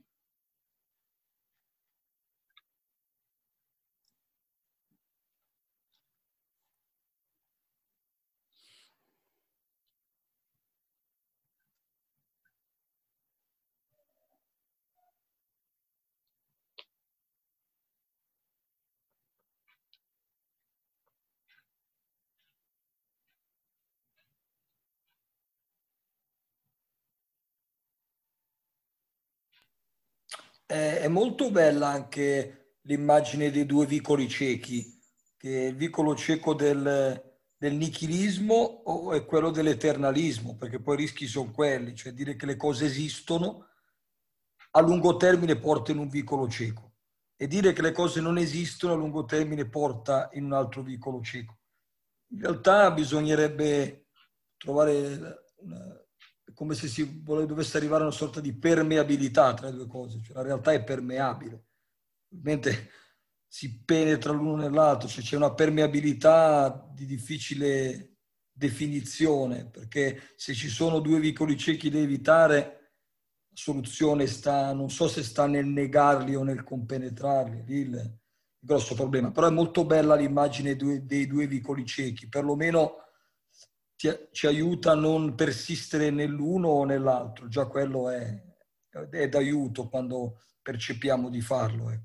È, è molto bella anche l'immagine dei due vicoli ciechi, che è il vicolo cieco del, del nichilismo o è quello dell'eternalismo, perché poi i rischi sono quelli, cioè dire che le cose esistono a lungo termine porta in un vicolo cieco e dire che le cose non esistono a lungo termine porta in un altro vicolo cieco. In realtà bisognerebbe trovare una, come se si dovesse arrivare a una sorta di permeabilità tra le due cose, cioè la realtà è permeabile, ovviamente si penetra l'uno nell'altro, cioè c'è una permeabilità di difficile definizione, perché se ci sono due vicoli ciechi da evitare, la soluzione sta, non so se sta nel negarli o nel compenetrarli, lì il, il grosso problema. Però è molto bella l'immagine dei, dei due vicoli ciechi, perlomeno ti, ci aiuta a non persistere nell'uno o nell'altro, già quello è, è d'aiuto quando percepiamo di farlo, ecco.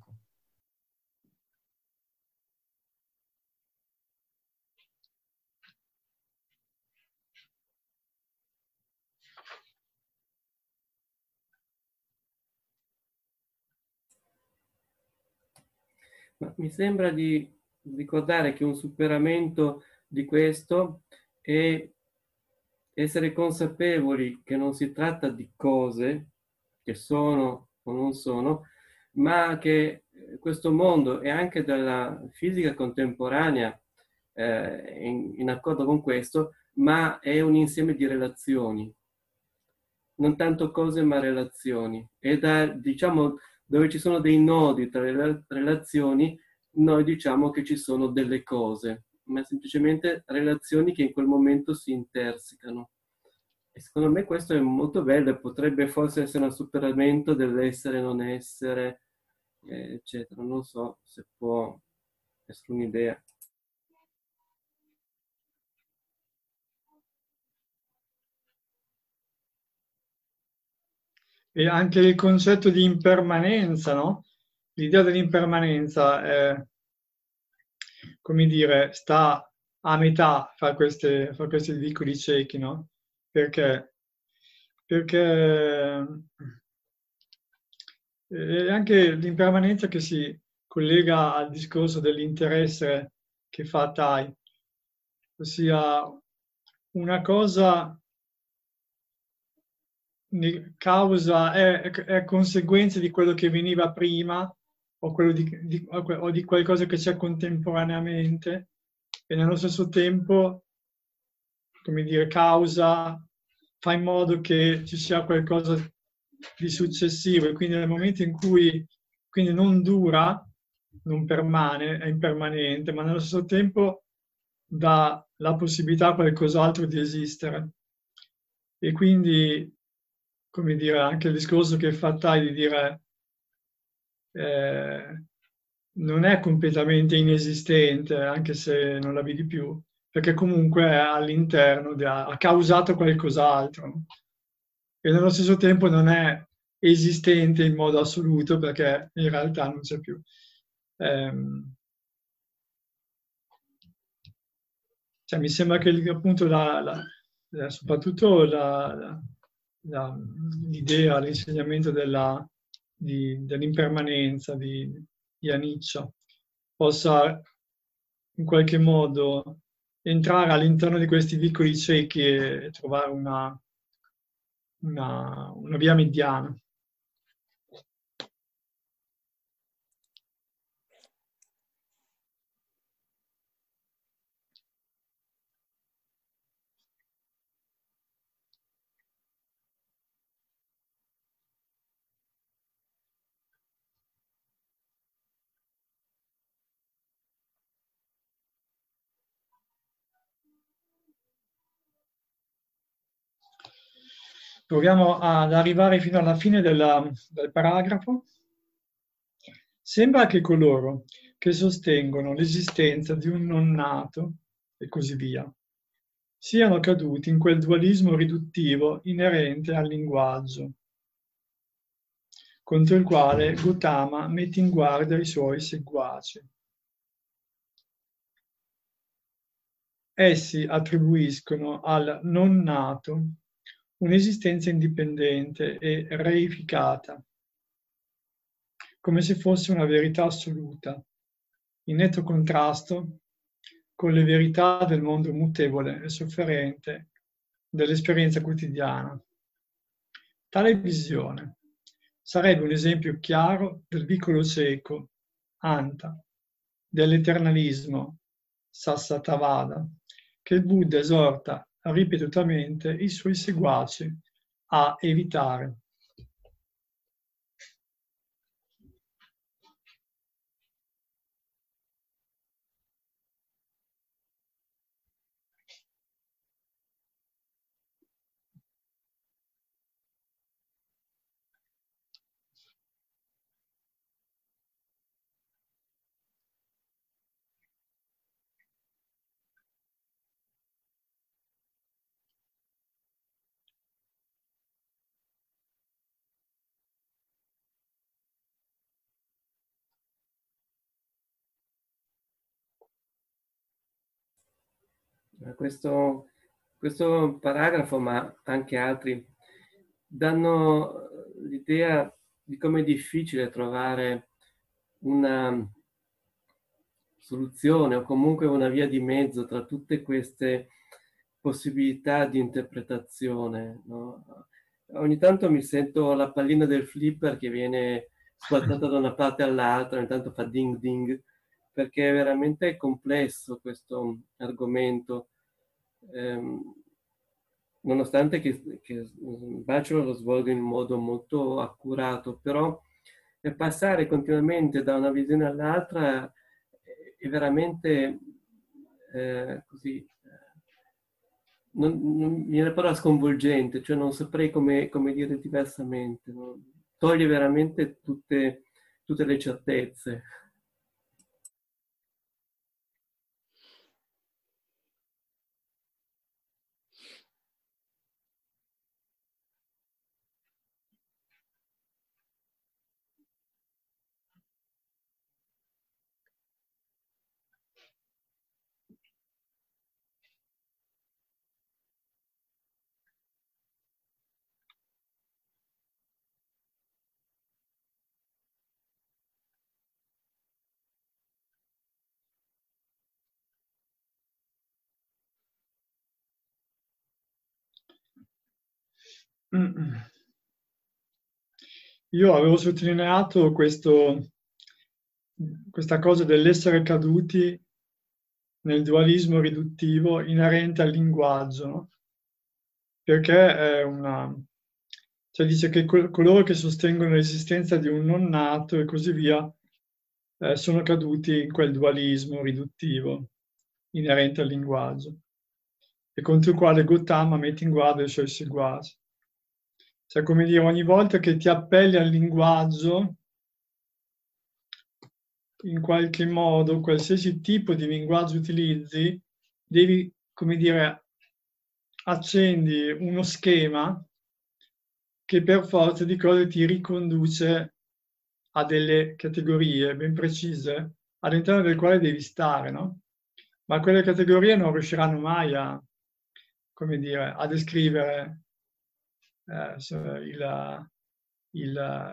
Ma mi sembra di ricordare che un superamento di questo è essere consapevoli che non si tratta di cose che sono o non sono, ma che questo mondo e anche della fisica contemporanea eh, in, in accordo con questo, ma è un insieme di relazioni, non tanto cose ma relazioni. E da, diciamo, dove ci sono dei nodi tra le relazioni, noi diciamo che ci sono delle cose, ma semplicemente relazioni che in quel momento si intersecano. E secondo me questo è molto bello e potrebbe forse essere un superamento dell'essere, non essere, eh, eccetera. Non so se può essere un'idea. E anche il concetto di impermanenza, no? L'idea dell'impermanenza è, come dire, sta a metà fra, queste, fra questi vicoli ciechi, no? Perché? Perché è anche l'impermanenza che si collega al discorso dell'interesse che fa Tai, ossia una cosa causa è, è conseguenza di quello che veniva prima o, quello di, di, o di qualcosa che c'è contemporaneamente e nello stesso tempo, come dire, causa, fa in modo che ci sia qualcosa di successivo e quindi nel momento in cui quindi non dura, non permane, è impermanente, ma nello stesso tempo dà la possibilità a qualcos'altro di esistere. E quindi, come dire, anche il discorso che fa Tai di dire eh, non è completamente inesistente, anche se non la vedi più, perché comunque è all'interno, ha causato qualcos'altro. E nello stesso tempo non è esistente in modo assoluto, perché in realtà non c'è più. Ehm, cioè, mi sembra che appunto la, la, la, soprattutto la, la, l'idea, l'insegnamento della, di, dell'impermanenza di, di Anicca possa in qualche modo entrare all'interno di questi vicoli ciechi e trovare una, una, una via mediana. Proviamo ad arrivare fino alla fine della, del paragrafo. Sembra che coloro che sostengono l'esistenza di un non nato, e così via, siano caduti in quel dualismo riduttivo inerente al linguaggio, contro il quale Gautama mette in guardia i suoi seguaci. Essi attribuiscono al non nato un'esistenza indipendente e reificata, come se fosse una verità assoluta, in netto contrasto con le verità del mondo mutevole e sofferente dell'esperienza quotidiana. Tale visione sarebbe un esempio chiaro del vicolo cieco, anta, dell'eternalismo, sassatavada, che il Buddha esorta ripetutamente i suoi seguaci a evitare. Questo, questo paragrafo, ma anche altri, danno l'idea di come è difficile trovare una soluzione o comunque una via di mezzo tra tutte queste possibilità di interpretazione, no? Ogni tanto mi sento la pallina del flipper che viene squattata da una parte all'altra, ogni tanto fa ding ding, perché è veramente complesso questo argomento. Ehm, nonostante che, che Bachelor lo svolga in modo molto accurato, però passare continuamente da una visione all'altra è veramente eh, così, non, non, mi viene la parola sconvolgente, cioè non saprei come, come dire diversamente, no? Toglie veramente tutte, tutte le certezze. Io avevo sottolineato questo, questa cosa dell'essere caduti nel dualismo riduttivo inerente al linguaggio, no? Perché è una, cioè dice che coloro che sostengono l'esistenza di un non nato e così via eh, sono caduti in quel dualismo riduttivo inerente al linguaggio e contro il quale Gautama mette in guardia i suoi seguaci. Cioè, come dire, ogni volta che ti appelli al linguaggio, in qualche modo, qualsiasi tipo di linguaggio utilizzi, devi, come dire, accendi uno schema che per forza di cose ti riconduce a delle categorie ben precise all'interno del quale devi stare, no? Ma quelle categorie non riusciranno mai a, come dire, a descrivere eh, il, il,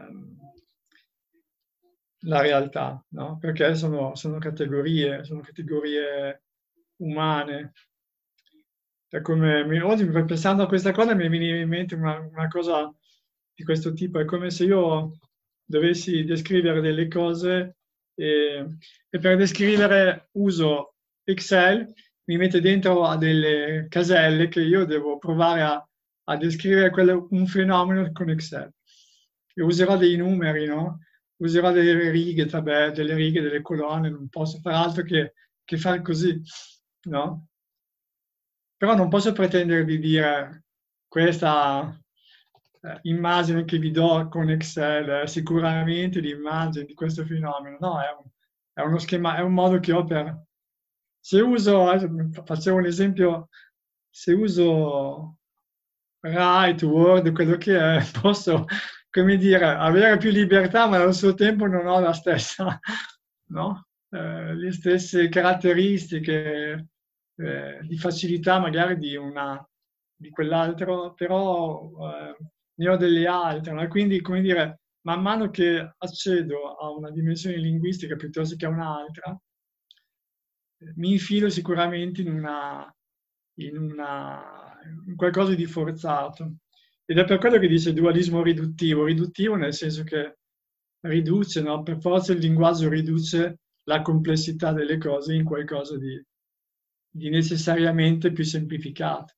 la realtà, no? Perché sono, sono categorie, sono categorie umane. È come, mi, oggi pensando a questa cosa mi viene in mente una, una cosa di questo tipo, è come se io dovessi descrivere delle cose e, e per descrivere uso Excel, mi mette dentro a delle caselle che io devo provare a, a descrivere quello, un fenomeno con Excel. E userò dei numeri, no? Userò delle righe, tabelle, delle righe, delle colonne, non posso fare altro che, che fare così, no? Però non posso pretendere di dire questa eh, immagine che vi do con Excel è sicuramente l'immagine di questo fenomeno. No, è, un, è uno schema, è un modo che ho per... Se uso, facevo un esempio, se uso Write, Word, quello che è, posso, come dire, avere più libertà, ma allo stesso tempo non ho la stessa, no? Eh, le stesse caratteristiche eh, di facilità magari di, una, di quell'altro, però eh, ne ho delle altre, no? Quindi, come dire, man mano che accedo a una dimensione linguistica piuttosto che a un'altra, mi infilo sicuramente in, una, in, una, in qualcosa di forzato. Ed è per quello che dice dualismo riduttivo. Riduttivo nel senso che riduce, no? Per forza il linguaggio riduce la complessità delle cose in qualcosa di, di necessariamente più semplificato.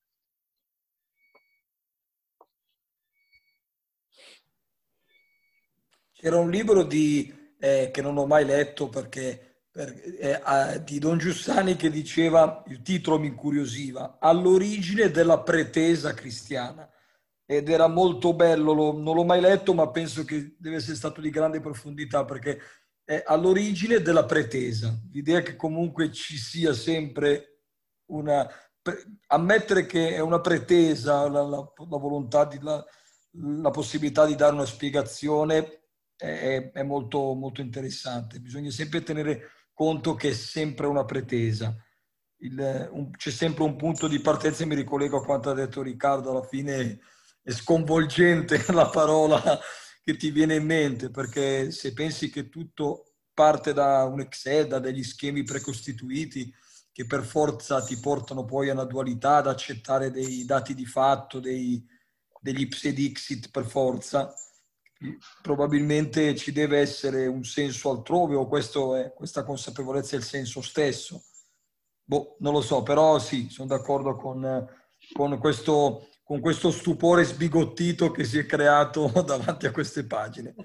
C'era un libro di, eh, che non ho mai letto perché, per, eh, di Don Giussani che diceva, il titolo mi incuriosiva, All'origine della pretesa cristiana. Ed era molto bello, lo, non l'ho mai letto, ma penso che deve essere stato di grande profondità perché è all'origine della pretesa. L'idea che comunque ci sia sempre una... ammettere che è una pretesa, la, la, la volontà, di, la, la possibilità di dare una spiegazione è, è molto, molto interessante. Bisogna sempre tenere conto che è sempre una pretesa. Il, un, c'è sempre un punto di partenza e mi ricollego a quanto ha detto Riccardo, alla fine è sconvolgente la parola che ti viene in mente, perché se pensi che tutto parte da un Excel, da degli schemi precostituiti che per forza ti portano poi a una dualità, ad accettare dei dati di fatto, dei, degli ipse dixit per forza, probabilmente ci deve essere un senso altrove, o questo è, questa consapevolezza è il senso stesso. Boh, non lo so, però sì, sono d'accordo con, con questo... con questo stupore sbigottito che si è creato davanti a queste pagine.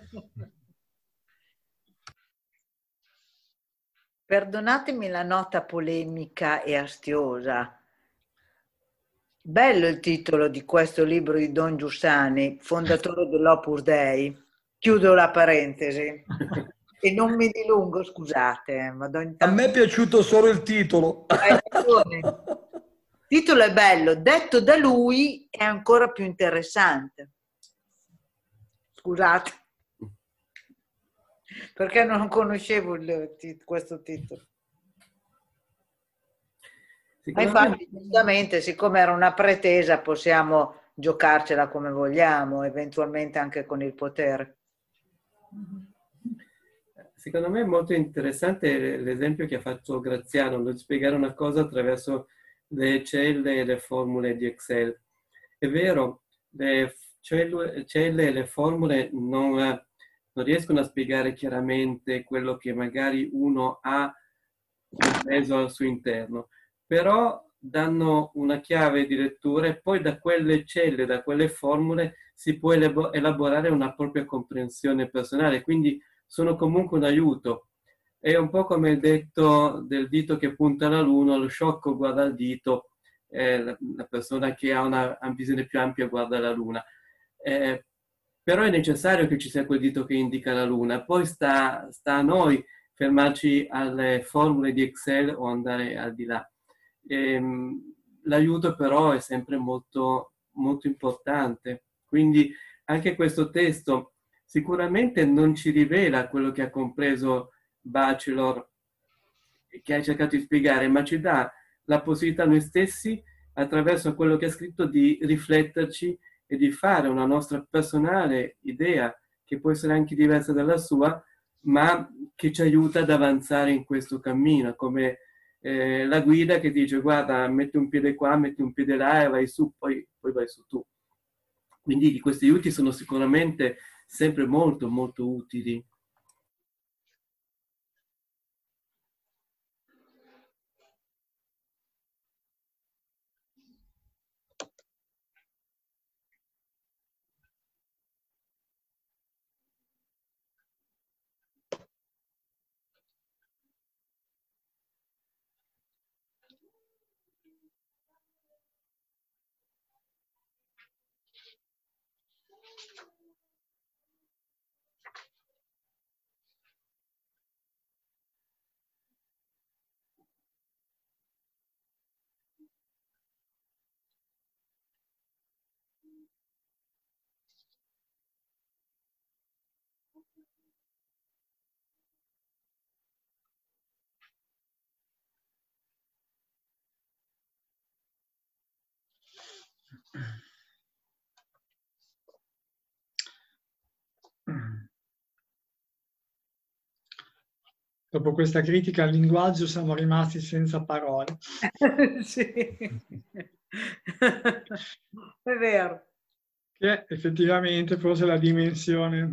Perdonatemi la nota polemica e astiosa. Bello il titolo di questo libro di Don Giussani, fondatore dell'Opus Dei. Chiudo la parentesi. E non mi dilungo, scusate. Ma intanto... A me è piaciuto solo il titolo. Hai ragione. Il titolo è bello, detto da lui è ancora più interessante. Scusate, perché non conoscevo il, questo titolo. Ma infatti, giustamente, siccome era una pretesa, possiamo giocarcela come vogliamo, eventualmente anche con il potere. Secondo me è molto interessante l'esempio che ha fatto Graziano, di spiegare una cosa attraverso le celle e le formule di Excel. È vero, le celle, celle e le formule non, non riescono a spiegare chiaramente quello che magari uno ha compreso al suo interno, però danno una chiave di lettura e poi da quelle celle, da quelle formule si può elaborare una propria comprensione personale, quindi sono comunque un aiuto. È un po' come il detto del dito che punta alla luna, lo sciocco guarda al dito, eh, la, la persona che ha una visione più ampia guarda la luna. Eh, però è necessario che ci sia quel dito che indica la luna, poi sta, sta a noi fermarci alle formule di Excel o andare al di là. Ehm, l'aiuto però è sempre molto, molto importante, quindi anche questo testo sicuramente non ci rivela quello che ha compreso Bachelor, che ha cercato di spiegare, ma ci dà la possibilità noi stessi, attraverso quello che ha scritto, di rifletterci e di fare una nostra personale idea, che può essere anche diversa dalla sua, ma che ci aiuta ad avanzare in questo cammino, come eh, la guida che dice guarda, metti un piede qua, metti un piede là e vai su, poi, poi vai su tu. Quindi questi aiuti sono sicuramente sempre molto molto utili. Dopo questa critica al linguaggio siamo rimasti senza parole. Sì, è vero. Che effettivamente forse è la dimensione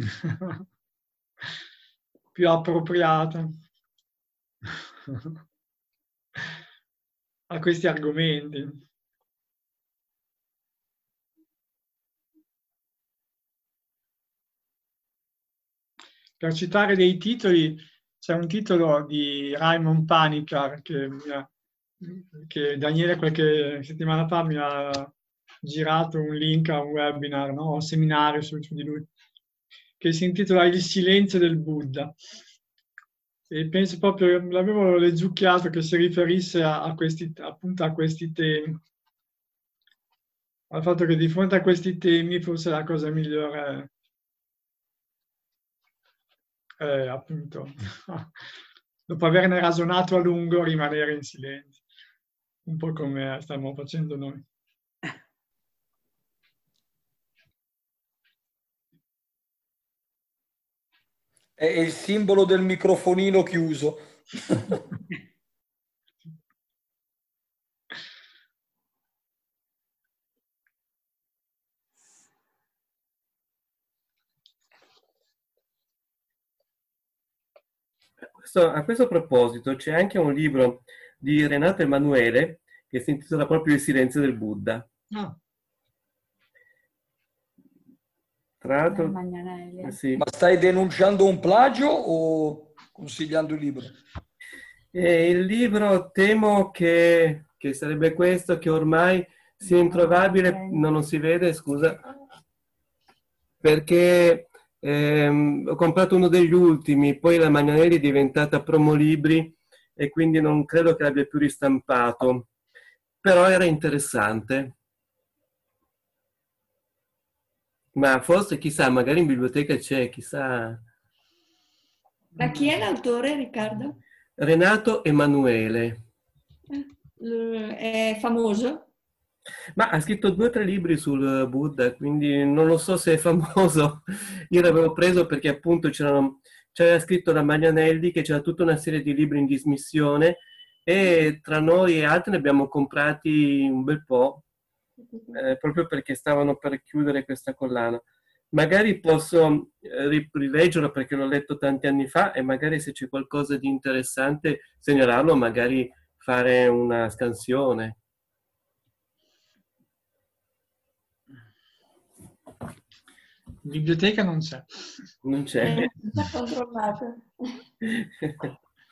più appropriata a questi argomenti. Per citare dei titoli, c'è un titolo di Raymond Panikkar che, mi ha, che Daniele qualche settimana fa mi ha girato un link a un webinar, no? Un seminario su, su di lui, che si intitola Il silenzio del Buddha. E penso proprio, l'avevo leggiucchiato, che si riferisse a, a questi, appunto a questi temi. Al fatto che di fronte a questi temi forse la cosa migliore è, è appunto, dopo averne ragionato a lungo, rimanere in silenzio, un po' come stiamo facendo noi. È il simbolo del microfonino chiuso. Questo, a questo proposito c'è anche un libro di Renato Emanuele che si intitola proprio Il silenzio del Buddha. Ah. Tra l'altro, sì. Ma stai denunciando un plagio o consigliando il libro? E il libro temo che, che sarebbe questo, che ormai sia introvabile, non lo si vede, scusa, perché ehm, ho comprato uno degli ultimi, poi la Magnanelli è diventata Promolibri e quindi non credo che l'abbia più ristampato, però era interessante. Ma forse, chissà, magari in biblioteca c'è, chissà. Ma chi è l'autore, Riccardo? Renato Emanuele. È famoso? Ma ha scritto due o tre libri sul Buddha, quindi non lo so se è famoso. Io l'avevo preso perché appunto c'erano, c'era scritto da Magnanelli che c'era tutta una serie di libri in dismissione e tra noi e altri ne abbiamo comprati un bel po'. Eh, proprio perché stavano per chiudere questa collana. Magari posso eh, rileggerlo perché l'ho letto tanti anni fa e magari se c'è qualcosa di interessante segnalarlo, magari fare una scansione. In biblioteca non c'è. Non c'è. Eh, sta controllato.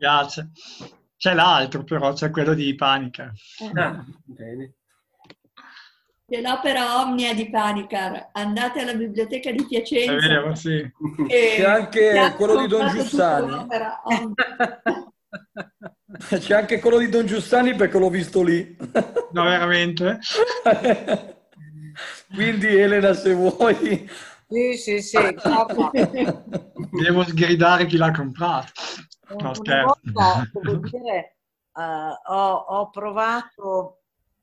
piace. C'è l'altro però, c'è quello di Panikkar. Ah, bene. C'è l'opera Omnia di Panikkar. Andate alla biblioteca di È Piacenza. vero, sì. e C'è anche abbiamo quello di Don comprato tutta Giussani. l'opera Omnia. C'è anche quello di Don Giussani perché l'ho visto lì. No, veramente? Quindi Elena, se vuoi... Sì, sì, sì. Guarda, Devo sgridare chi l'ha comprato. No, una scherzo. volta, devo dire, eh, ho, ho provato,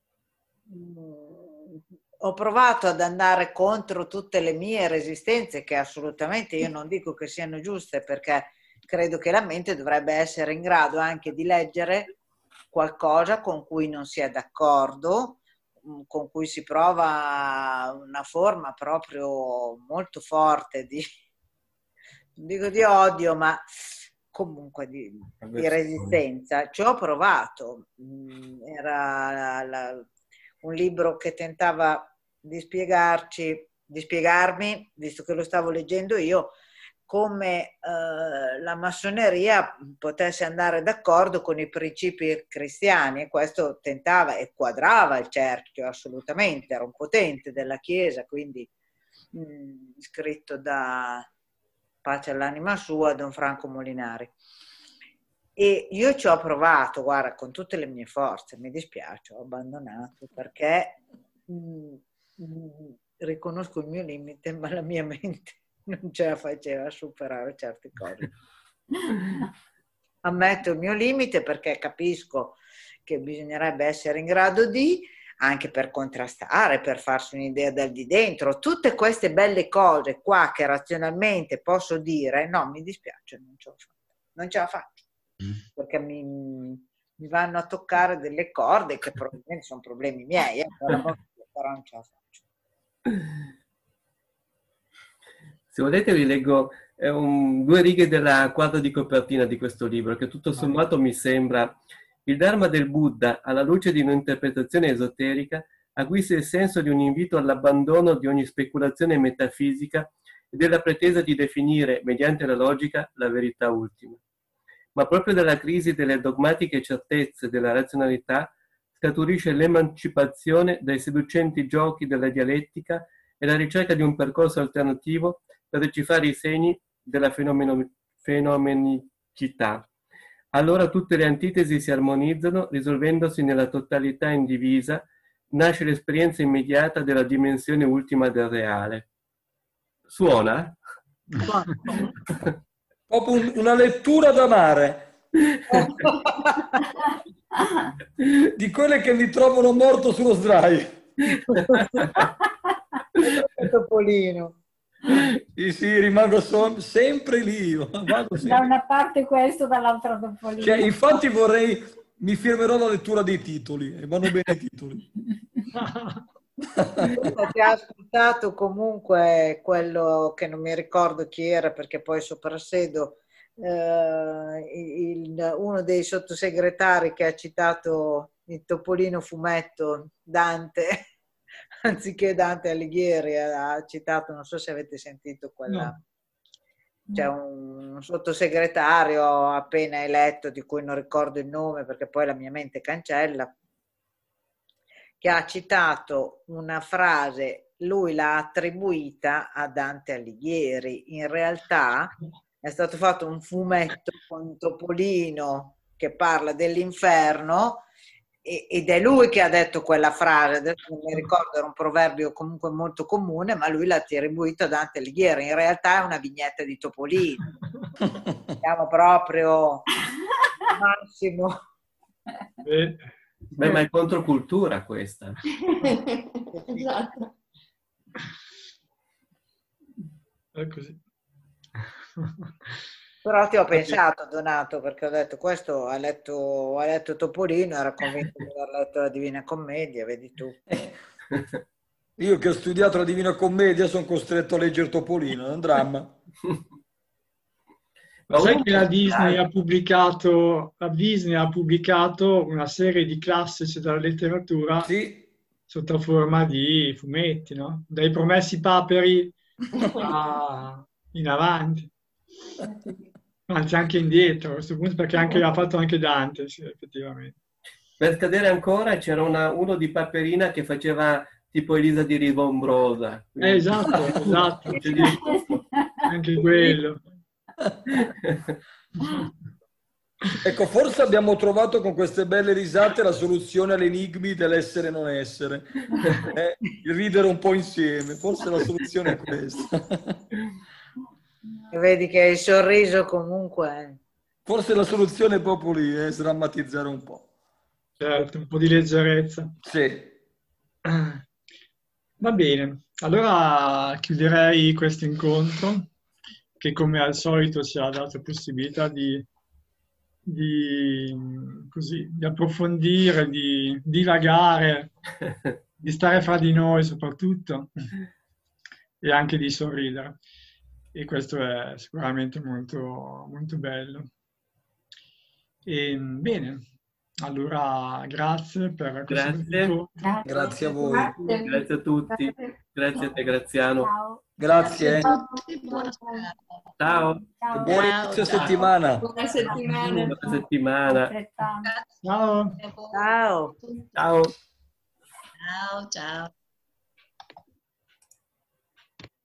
mh, ho provato ad andare contro tutte le mie resistenze, che assolutamente io non dico che siano giuste, perché credo che la mente dovrebbe essere in grado anche di leggere qualcosa con cui non si è d'accordo, con cui si prova una forma proprio molto forte di, non dico di odio, ma comunque di, di resistenza. Ci ho provato. Era la, la, un libro che tentava di spiegarci, di spiegarmi, visto che lo stavo leggendo io, come eh, la massoneria potesse andare d'accordo con i principi cristiani, e questo tentava e quadrava il cerchio assolutamente, era un potente della Chiesa, quindi mh, scritto da, pace all'anima sua, Don Franco Molinari. E io ci ho provato, guarda, con tutte le mie forze, mi dispiace, ho abbandonato perché mh, mh, riconosco il mio limite, ma la mia mente non ce la faceva a superare certe cose. Ammetto il mio limite perché capisco che bisognerebbe essere in grado di, anche per contrastare, per farsi un'idea dal di dentro, tutte queste belle cose qua che razionalmente posso dire, no, mi dispiace, non ce la faccio, non ce la faccio, perché mi, mi vanno a toccare delle corde che probabilmente sono problemi miei, eh, però, però non ce la faccio. Se volete vi leggo eh, un, due righe della quadra di copertina di questo libro, che tutto sommato mi sembra: il Dharma del Buddha, alla luce di un'interpretazione esoterica, acquista il senso di un invito all'abbandono di ogni speculazione metafisica e della pretesa di definire, mediante la logica, la verità ultima. Ma proprio dalla crisi delle dogmatiche certezze della razionalità scaturisce l'emancipazione dai seducenti giochi della dialettica e la ricerca di un percorso alternativo per decifrare i segni della fenomeno- fenomenicità. Allora tutte le antitesi si armonizzano, risolvendosi nella totalità indivisa, nasce l'esperienza immediata della dimensione ultima del reale. Suona? Proprio un- una lettura da mare. Di quelle che mi trovano morto sullo sdraio. Topolino. Sì, sì, rimango so- sempre lì. io, vado Da sempre- una parte questo, dall'altra Topolino. Cioè, infatti vorrei, mi firmerò la lettura dei titoli, e vanno bene i titoli. Ti ha ascoltato comunque quello che non mi ricordo chi era, perché poi soprassedo, eh, il- uno dei sottosegretari che ha citato il Topolino fumetto, Dante, anziché Dante Alighieri, ha citato, non so se avete sentito quella... No. C'è un, un sottosegretario appena eletto, di cui non ricordo il nome perché poi la mia mente cancella, che ha citato una frase, lui l'ha attribuita a Dante Alighieri. In realtà è stato fatto un fumetto con Topolino che parla dell'inferno e, ed è lui che ha detto quella frase. Adesso non mi ricordo, era un proverbio comunque molto comune, ma lui l'ha attribuito a Dante Alighieri. In realtà è una vignetta di Topolino. Siamo proprio al massimo. Eh, Beh, ma è controcultura questa. Esatto. è così. Però ti ho pensato, Donato, perché ho detto questo ha letto, ha letto Topolino, era convinto di aver letto la Divina Commedia, vedi tu. Io che ho studiato la Divina Commedia sono costretto a leggere Topolino, è un dramma. Ma sai che la Disney ha pubblicato, la Disney ha pubblicato una serie di classici della letteratura Sì, sotto forma di fumetti, no? Dai Promessi Paperi a- in avanti. anzi anche indietro a questo punto, perché anche, ha fatto anche Dante, sì, effettivamente. Per scadere ancora c'era una- uno di Paperina che faceva tipo Elisa di Rivombrosa. Eh, esatto, esatto, C'è di tutto. anche quello. Ecco, forse abbiamo trovato con queste belle risate la soluzione agli enigmi dell'essere e non essere. Eh, il ridere un po' insieme, forse la soluzione è questa. Vedi che hai sorriso comunque. Forse la soluzione è proprio lì, è sdrammatizzare un po'. Certo, un po' di leggerezza. Sì. Va bene, allora chiuderei questo incontro che come al solito ci ha dato possibilità di, di, così, di approfondire, di dilagare, di stare fra di noi soprattutto e anche di sorridere. E questo è sicuramente molto, molto bello. E, bene, allora grazie per questo Grazie. incontro. Grazie a voi. Grazie. Grazie a tutti. Grazie a te, Graziano. Ciao. Grazie. eh. Buona serata. Ciao. E Ciao. buona inizio settimana. Buona settimana. Buona settimana. Altrettanto. Ciao. Ciao. Ciao. Ciao, ciao.